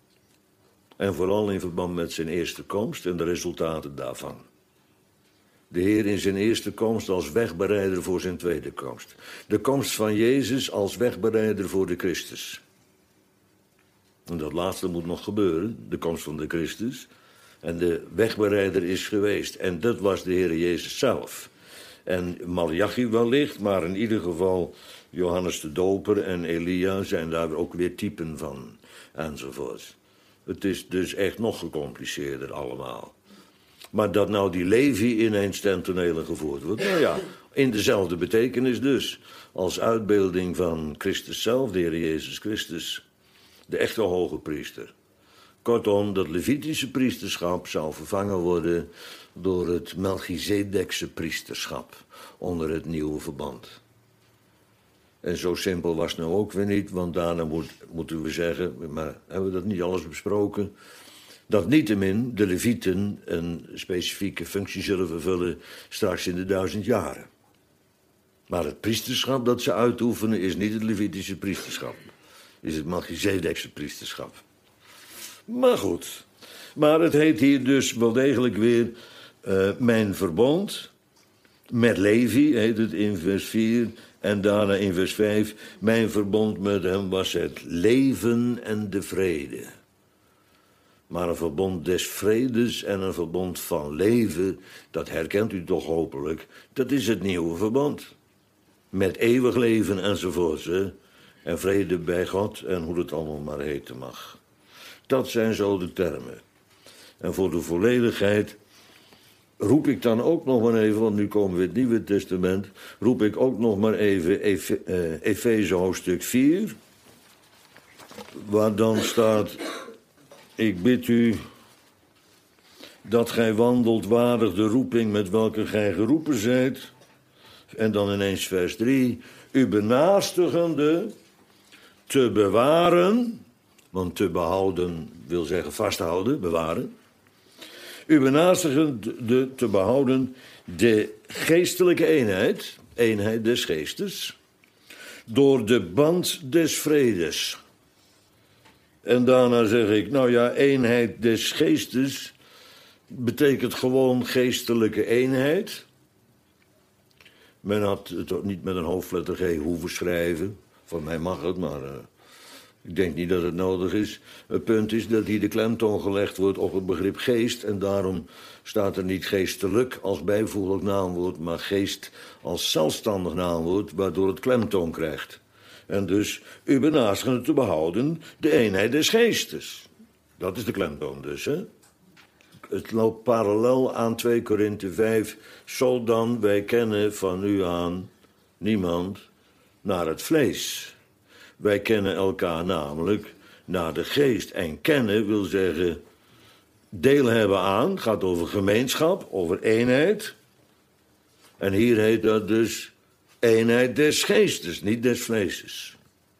En vooral in verband met zijn eerste komst en de resultaten daarvan. De Heer in zijn eerste komst als wegbereider voor zijn tweede komst. De komst van Jezus als wegbereider voor de Christus. En dat laatste moet nog gebeuren, de komst van de Christus. En de wegbereider is geweest. En dat was de Heer Jezus zelf. En Maleachi wellicht, maar in ieder geval Johannes de Doper en Elia zijn daar ook weer typen van, enzovoort. Het is dus echt nog gecompliceerder allemaal. Maar dat nou die Levi ineens ten tonele gevoerd wordt, nou ja, in dezelfde betekenis dus. Als uitbeelding van Christus zelf, de Heer Jezus Christus, de echte hoge priester. Kortom, dat Levitische priesterschap zou vervangen worden door het Melchizedekse priesterschap onder het nieuwe verband. En zo simpel was het nou ook weer niet, want daarna moeten we zeggen, maar hebben we dat niet alles besproken, dat niettemin de Levieten een specifieke functie zullen vervullen straks in de 1000 jaren. Maar het priesterschap dat ze uitoefenen is niet het Levitische priesterschap, is het Melchizedekse priesterschap. Maar goed, maar het heet hier dus wel degelijk weer mijn verbond. Met Levi heet het in vers 4 en daarna in vers 5. Mijn verbond met hem was het leven en de vrede. Maar een verbond des vredes en een verbond van leven, dat herkent u toch hopelijk, dat is het nieuwe verbond. Met eeuwig leven enzovoort. En vrede bij God en hoe het allemaal maar heten mag. Dat zijn zo de termen. En voor de volledigheid roep ik dan ook nog maar even, want nu komen we in het Nieuwe Testament, roep ik ook nog maar even Efeze hoofdstuk 4, waar dan staat, ik bid u dat gij wandelt waardig de roeping met welke gij geroepen zijt. En dan ineens vers 3. U benaarstigende te bewaren. Want te behouden wil zeggen vasthouden, bewaren. U benaarstigende te behouden de geestelijke eenheid. Eenheid des geestes. Door de band des vredes. En daarna zeg ik, nou ja, eenheid des geestes betekent gewoon geestelijke eenheid. Men had het ook niet met een hoofdletter G hoeven schrijven. Voor mij mag het, maar ik denk niet dat het nodig is. Het punt is dat hier de klemtoon gelegd wordt op het begrip geest. En daarom staat er niet geestelijk als bijvoeglijk naamwoord, maar geest als zelfstandig naamwoord, waardoor het klemtoon krijgt. En dus u benaastigen te behouden de eenheid des geestes. Dat is de klemtoon dus, hè. Het loopt parallel aan 2 Korinthe 5. Zo dan, wij kennen van nu aan niemand naar het vlees. Wij kennen elkaar namelijk naar de geest. En kennen wil zeggen deel hebben aan. Gaat over gemeenschap, over eenheid. En hier heet dat dus eenheid des geestes, niet des vleeses.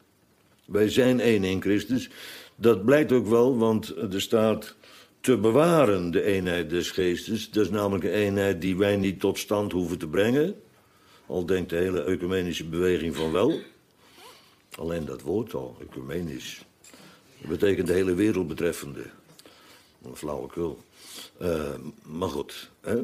Wij zijn één in Christus. Dat blijkt ook wel, want er staat te bewaren de eenheid des geestes. Dat is namelijk een eenheid die wij niet tot stand hoeven te brengen. Al denkt de hele ecumenische beweging van wel. Alleen dat woord al, ecumenisch. Dat betekent de hele wereld betreffende. Een flauwekul. Maar goed, hè?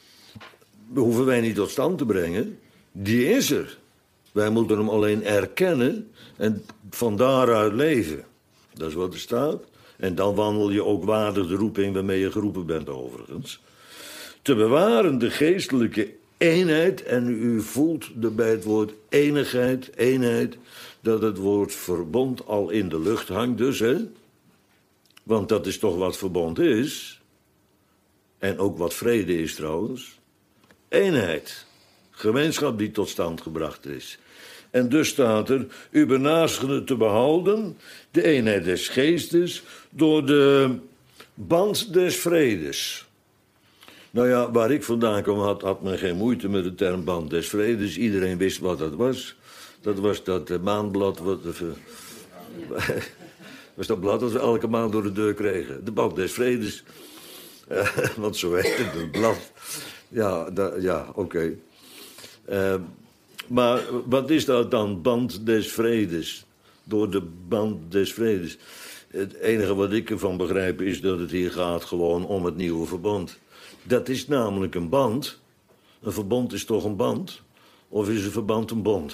Hoeven wij niet tot stand te brengen. Die is er. Wij moeten hem alleen erkennen en van daaruit leven. Dat is wat er staat. En dan wandel je ook waardig de roeping waarmee je geroepen bent overigens. Te bewaren de geestelijke eenheid. En u voelt bij het woord enigheid, eenheid, dat het woord verbond al in de lucht hangt dus, hè. Want dat is toch wat verbond is. En ook wat vrede is trouwens. Eenheid. Gemeenschap die tot stand gebracht is. En dus staat er, u benaastigen te behouden de eenheid des geestes door de band des vredes. Nou ja, waar ik vandaan kwam had men geen moeite met de term band des vredes. Iedereen wist wat dat was. Dat was dat maandblad, was dat blad dat we elke maand door de deur kregen. De band des vredes. Want zo heet het blad. Ja, oké. Maar wat is dat dan, band des vredes? Door de band des vredes. Het enige wat ik ervan begrijp is dat het hier gaat gewoon om het nieuwe verbond. Dat is namelijk een band. Een verbond is toch een band? Of is een verband een bond?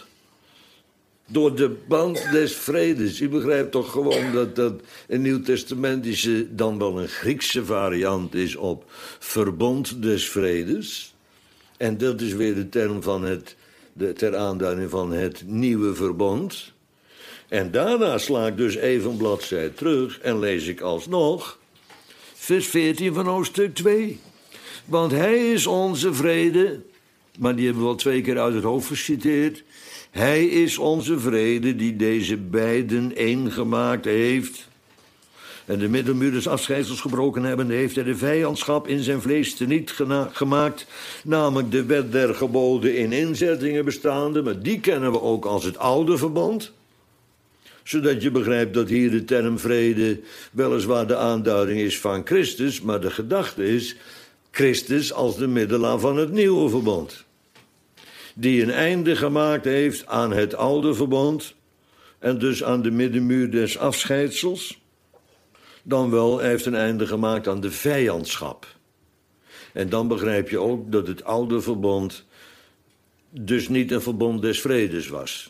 Door de band des vredes. U begrijpt toch gewoon dat dat een nieuwtestamentische, dan wel een Griekse variant is op verbond des vredes. En dat is weer de term van ter aanduiding van het nieuwe verbond. En daarna sla ik dus even een bladzij terug en lees ik alsnog vers 14 van hoofdstuk 2. Want hij is onze vrede, maar die hebben we al 2 keer uit het hoofd geciteerd. Hij is onze vrede die deze beiden één gemaakt heeft. En de middelmuur des afscheidsels gebroken hebben, heeft hij de vijandschap in zijn vlees teniet gemaakt. Namelijk de wet der geboden in inzettingen bestaande, maar die kennen we ook als het oude verbond. Zodat je begrijpt dat hier de term vrede weliswaar de aanduiding is van Christus, maar de gedachte is Christus als de middelaar van het nieuwe verbond. Die een einde gemaakt heeft aan het oude verbond en dus aan de middenmuur des afscheidsels. Dan wel, hij heeft een einde gemaakt aan de vijandschap. En dan begrijp je ook dat het oude verbond dus niet een verbond des vredes was.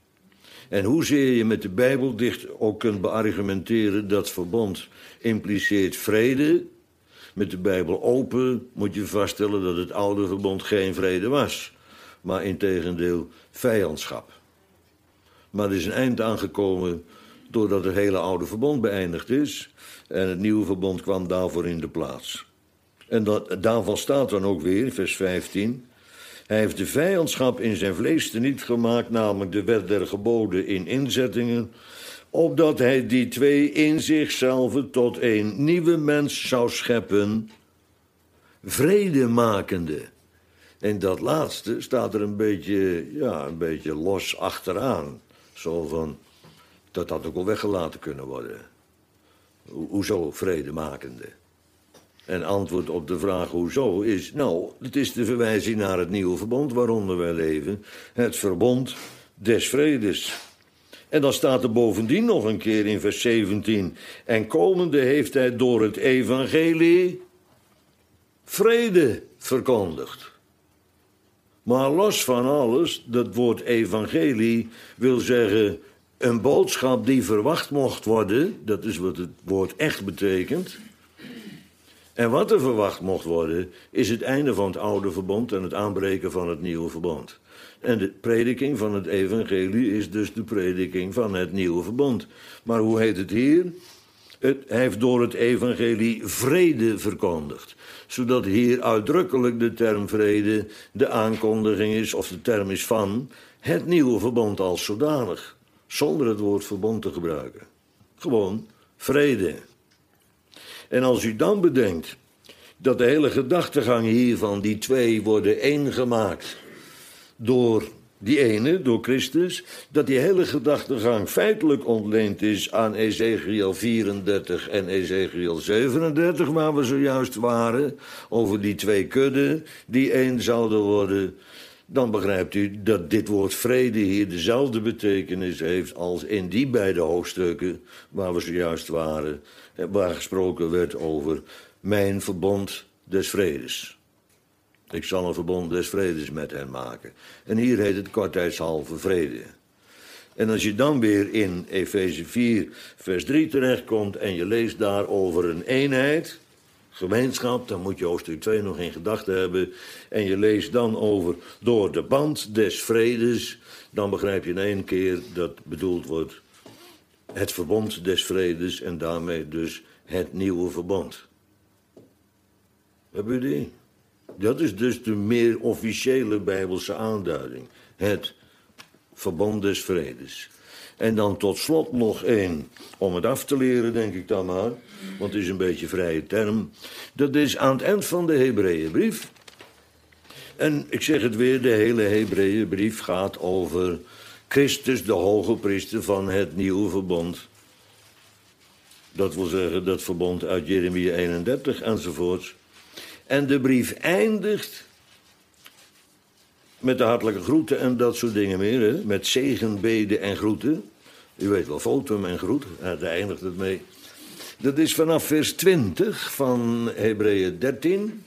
En hoezeer je met de Bijbel dicht ook kunt beargumenteren dat verbond impliceert vrede, met de Bijbel open moet je vaststellen dat het oude verbond geen vrede was, maar integendeel vijandschap. Maar er is een eind aangekomen doordat het hele oude verbond beëindigd is en het nieuwe verbond kwam daarvoor in de plaats. En daarvan staat dan ook weer, vers 15... Hij heeft de vijandschap in zijn vlees teniet gemaakt, namelijk de wet der geboden in inzettingen, opdat hij die twee in zichzelf tot een nieuwe mens zou scheppen, vredemakende. En dat laatste staat er een beetje los achteraan. Zo van, dat had ook wel weggelaten kunnen worden. Hoezo vredemakende? En antwoord op de vraag hoezo is, het is de verwijzing naar het nieuwe verbond waaronder wij leven. Het verbond des vredes. En dan staat er bovendien nog een keer in vers 17. En komende heeft hij door het evangelie vrede verkondigd. Maar los van alles, dat woord evangelie wil zeggen een boodschap die verwacht mocht worden. Dat is wat het woord echt betekent. En wat er verwacht mocht worden, is het einde van het oude verbond en het aanbreken van het nieuwe verbond. En de prediking van het evangelie is dus de prediking van het nieuwe verbond. Maar hoe heet het hier? Hij heeft door het evangelie vrede verkondigd. Zodat hier uitdrukkelijk de term vrede de aankondiging is, of de term is van het nieuwe verbond als zodanig. Zonder het woord verbond te gebruiken. Gewoon vrede. En als u dan bedenkt dat de hele gedachtegang hiervan, die twee worden één gemaakt door die ene, door Christus, dat die hele gedachtegang feitelijk ontleend is aan Ezekiel 34 en Ezekiel 37, waar we zojuist waren, over die twee kudden die één zouden worden, dan begrijpt u dat dit woord vrede hier dezelfde betekenis heeft als in die beide hoofdstukken waar we zojuist waren, waar gesproken werd over mijn verbond des vredes. Ik zal een verbond des vredes met hen maken. En hier heet het kortheidshalve vrede. En als je dan weer in Efeze 4 vers 3 terechtkomt en je leest daar over een eenheid, gemeenschap, dan moet je hoofdstuk 2 nog in gedachten hebben. En je leest dan over door de band des vredes, dan begrijp je in één keer dat bedoeld wordt het verbond des vredes en daarmee dus het nieuwe verbond. Hebben we die? Dat is dus de meer officiële Bijbelse aanduiding. Het verbond des vredes. En dan tot slot nog één, om het af te leren, denk ik dan maar, want het is een beetje een vrije term. Dat is aan het eind van de Hebreeënbrief. En ik zeg het weer, de hele Hebreeënbrief gaat over Christus, de hoge priester van het nieuwe verbond. Dat wil zeggen, dat verbond uit Jeremia 31 enzovoorts. En de brief eindigt met de hartelijke groeten en dat soort dingen meer. Hè? Met zegenbeden en groeten. U weet wel, fotum en groet. Daar eindigt het mee. Dat is vanaf vers 20 van Hebreeën 13.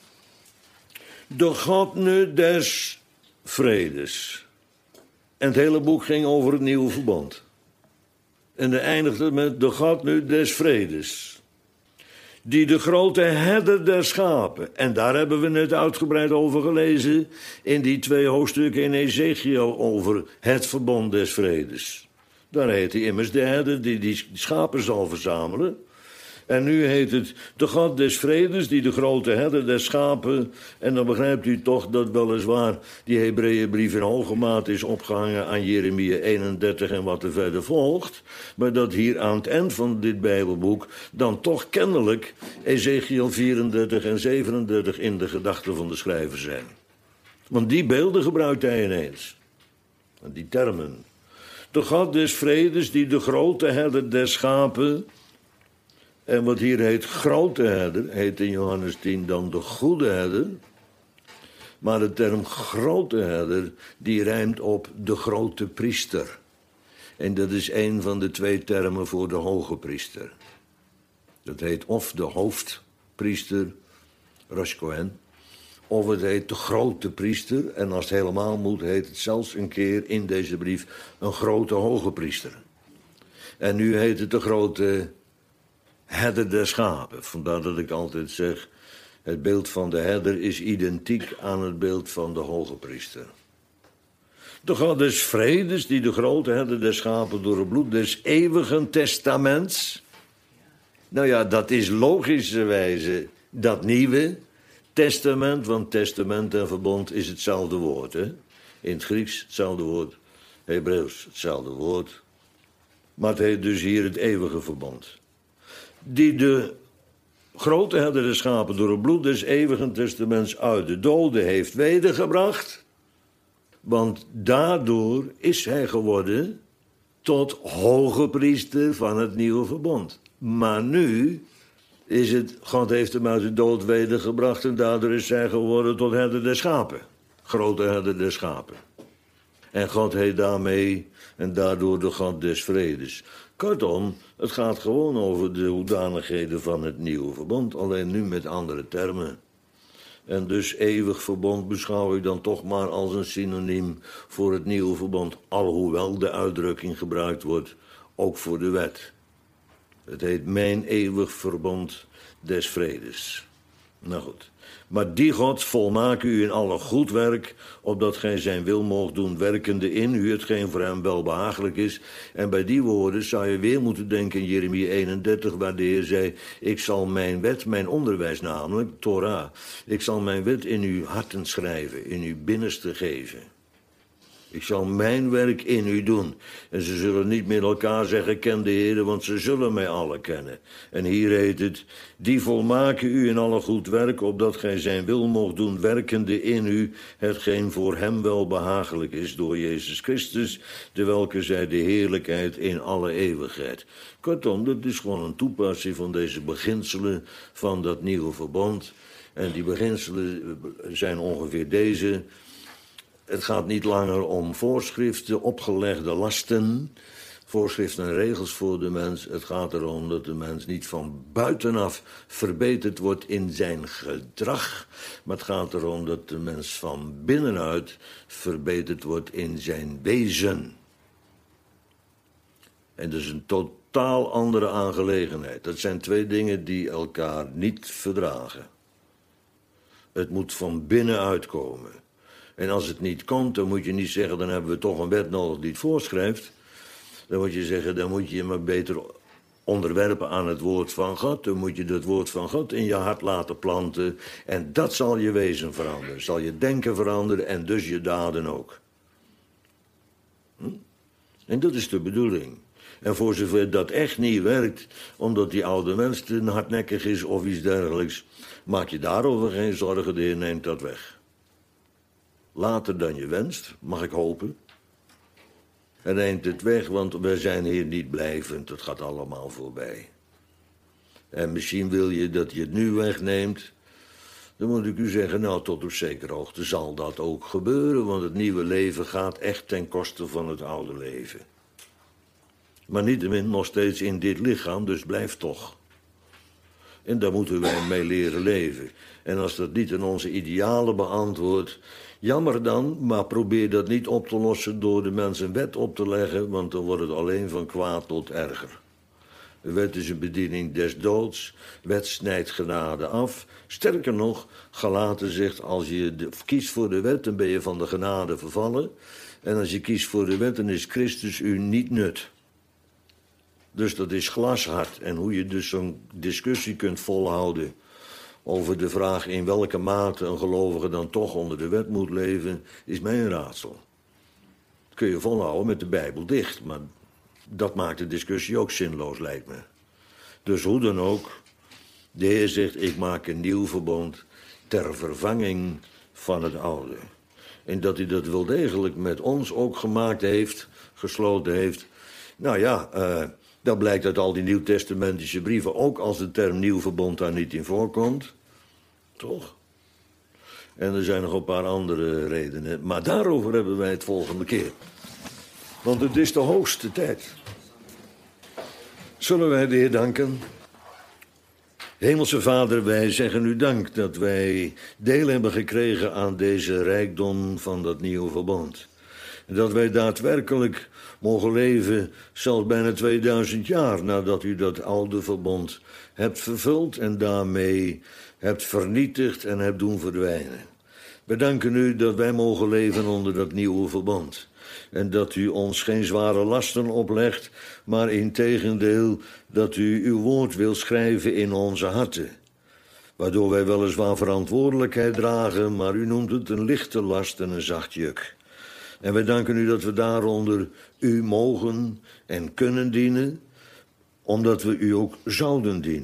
De God nu des vredes. En het hele boek ging over het nieuwe verbond. En dan eindigt het met de God nu des vredes. Die de grote herder der schapen. En daar hebben we net uitgebreid over gelezen in die 2 hoofdstukken in Ezekiel over het verbond des vredes. Daar heet hij immers de herder die schapen zal verzamelen. En nu heet het de God des vredes, die de grote herder der schapen. En dan begrijpt u toch dat weliswaar die Hebreeënbrief in hoge mate is opgehangen aan Jeremia 31 en wat er verder volgt. Maar dat hier aan het eind van dit Bijbelboek dan toch kennelijk Ezekiel 34 en 37 in de gedachten van de schrijver zijn. Want die beelden gebruikt hij ineens. En die termen. De God des vredes, die de grote herder der schapen. En wat hier heet grote herder, heet in Johannes 10 dan de goede herder. Maar de term grote herder, die rijmt op de grote priester. En dat is een van de 2 termen voor de hoge priester. Dat heet of de hoofdpriester, Rosh Kohen, of het heet de grote priester. En als het helemaal moet, heet het zelfs een keer in deze brief een grote hoge priester. En nu heet het de grote herder der schapen. Vandaar dat ik altijd zeg, het beeld van de herder is identiek aan het beeld van de hoge priester. De God des vredes, die de grote herder der schapen door het bloed des eeuwigen testaments. Nou ja, dat is logischerwijze dat nieuwe testament, want testament en verbond is hetzelfde woord. Hè? In het Grieks hetzelfde woord, Hebreeuws hetzelfde woord. Maar het heet dus hier het eeuwige verbond. Die de grote herder der schapen door het bloed des eeuwigen testaments uit de doden heeft wedergebracht. Want daardoor is hij geworden tot hoge priester van het nieuwe verbond. Maar nu is het, God heeft hem uit de dood wedergebracht en daardoor is hij geworden tot herder der schapen. Grote herder der schapen. En God heet daarmee en daardoor de God des vredes. Kortom, het gaat gewoon over de hoedanigheden van het nieuwe verbond, alleen nu met andere termen. En dus eeuwig verbond beschouw ik dan toch maar als een synoniem voor het nieuwe verbond, alhoewel de uitdrukking gebruikt wordt ook voor de wet. Het heet mijn eeuwig verbond des vredes. Nou goed. Maar die God volmaakt u in alle goed werk, opdat gij zijn wil moogt doen, werkende in u, hetgeen voor hem welbehagelijk is. En bij die woorden zou je weer moeten denken in Jeremia 31, waar de Heer zei, ik zal mijn wet, mijn onderwijs namelijk, Torah, ik zal mijn wet in uw harten schrijven, in uw binnenste geven. Ik zal mijn werk in u doen. En ze zullen niet met elkaar zeggen, ken de Heer, want ze zullen mij alle kennen. En hier heet het, die volmaken u in alle goed werk, opdat gij zijn wil moogt doen, werkende in u, hetgeen voor hem wel behagelijk is door Jezus Christus, dewelke zij de heerlijkheid in alle eeuwigheid. Kortom, dat is gewoon een toepassing van deze beginselen van dat nieuwe verbond. En die beginselen zijn ongeveer deze. Het gaat niet langer om voorschriften, opgelegde lasten, voorschriften en regels voor de mens. Het gaat erom dat de mens niet van buitenaf verbeterd wordt in zijn gedrag, maar het gaat erom dat de mens van binnenuit verbeterd wordt in zijn wezen. En dat is een totaal andere aangelegenheid. Dat zijn twee dingen die elkaar niet verdragen. Het moet van binnenuit komen. En als het niet komt, dan moet je niet zeggen, dan hebben we toch een wet nodig die het voorschrijft. Dan moet je zeggen, dan moet je je maar beter onderwerpen aan het woord van God. Dan moet je het woord van God in je hart laten planten. En dat zal je wezen veranderen. Zal je denken veranderen en dus je daden ook. En dat is de bedoeling. En voor zover dat echt niet werkt, omdat die oude mens te hardnekkig is of iets dergelijks, maak je daarover geen zorgen, de Heer neemt dat weg. Later dan je wenst, mag ik hopen. En neemt het weg, want wij zijn hier niet blijvend. Het gaat allemaal voorbij. En misschien wil je dat je het nu wegneemt. Dan moet ik u zeggen, nou, tot op zekere hoogte zal dat ook gebeuren. Want het nieuwe leven gaat echt ten koste van het oude leven. Maar niettemin nog steeds in dit lichaam, dus blijf toch. En daar moeten wij mee leren leven. En als dat niet in onze idealen beantwoordt, jammer dan, maar probeer dat niet op te lossen door de mens een wet op te leggen, want dan wordt het alleen van kwaad tot erger. De wet is een bediening des doods, wet snijdt genade af. Sterker nog, Galaten zegt, als je kiest voor de wet, dan ben je van de genade vervallen. En als je kiest voor de wet, dan is Christus u niet nut. Dus dat is glashard. En hoe je dus zo'n discussie kunt volhouden over de vraag in welke mate een gelovige dan toch onder de wet moet leven, is mij een raadsel. Dat kun je volhouden met de Bijbel dicht, maar dat maakt de discussie ook zinloos, lijkt me. Dus hoe dan ook, de Heer zegt, ik maak een nieuw verbond ter vervanging van het oude. En dat hij dat wel degelijk met ons ook gemaakt heeft, gesloten heeft. Nou ja, dat blijkt uit al die nieuwtestamentische brieven, ook als de term nieuw verbond daar niet in voorkomt. Toch? En er zijn nog een paar andere redenen. Maar daarover hebben wij het volgende keer. Want het is de hoogste tijd. Zullen wij de Heer danken? Hemelse Vader, wij zeggen u dank dat wij deel hebben gekregen aan deze rijkdom van dat nieuwe verbond. En dat wij daadwerkelijk mogen leven, zelfs bijna 2000 jaar nadat u dat oude verbond hebt vervuld en daarmee hebt vernietigd en hebt doen verdwijnen. We danken u dat wij mogen leven onder dat nieuwe verbond. En dat u ons geen zware lasten oplegt, maar integendeel dat u uw woord wil schrijven in onze harten. Waardoor wij weliswaar verantwoordelijkheid dragen, maar u noemt het een lichte last en een zacht juk. En wij danken u dat we daaronder u mogen en kunnen dienen, omdat we u ook zouden dienen.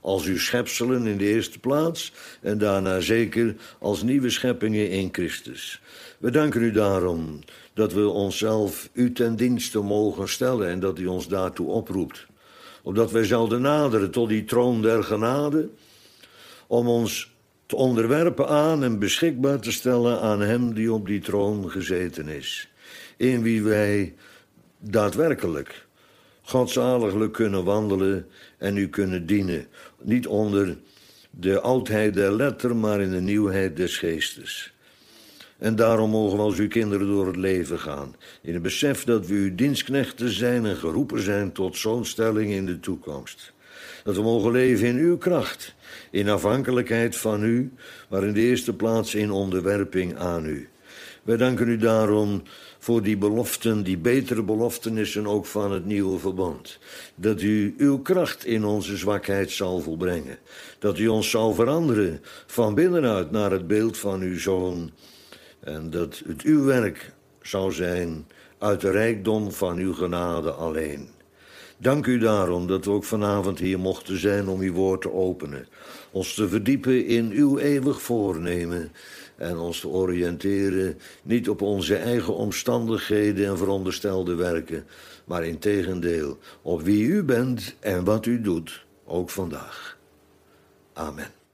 als uw schepselen in de eerste plaats en daarna zeker als nieuwe scheppingen in Christus. We danken u daarom dat we onszelf u ten dienste mogen stellen en dat u ons daartoe oproept. Opdat wij zouden naderen tot die troon der genade, om ons te onderwerpen aan en beschikbaar te stellen aan hem die op die troon gezeten is, in wie wij daadwerkelijk godzaliglijk kunnen wandelen en u kunnen dienen, niet onder de oudheid der letter, maar in de nieuwheid des geestes. En daarom mogen we als uw kinderen door het leven gaan, in het besef dat we uw dienstknechten zijn en geroepen zijn tot zo'n stelling in de toekomst. Dat we mogen leven in uw kracht, in afhankelijkheid van u, maar in de eerste plaats in onderwerping aan u. Wij danken u daarom voor die beloften, die betere beloftenissen ook van het nieuwe verbond. Dat u uw kracht in onze zwakheid zal volbrengen. Dat u ons zal veranderen van binnenuit naar het beeld van uw Zoon. En dat het uw werk zou zijn uit de rijkdom van uw genade alleen. Dank u daarom dat we ook vanavond hier mochten zijn om uw woord te openen. Ons te verdiepen in uw eeuwig voornemen. En ons te oriënteren niet op onze eigen omstandigheden en veronderstelde werken, maar integendeel op wie u bent en wat u doet, ook vandaag. Amen.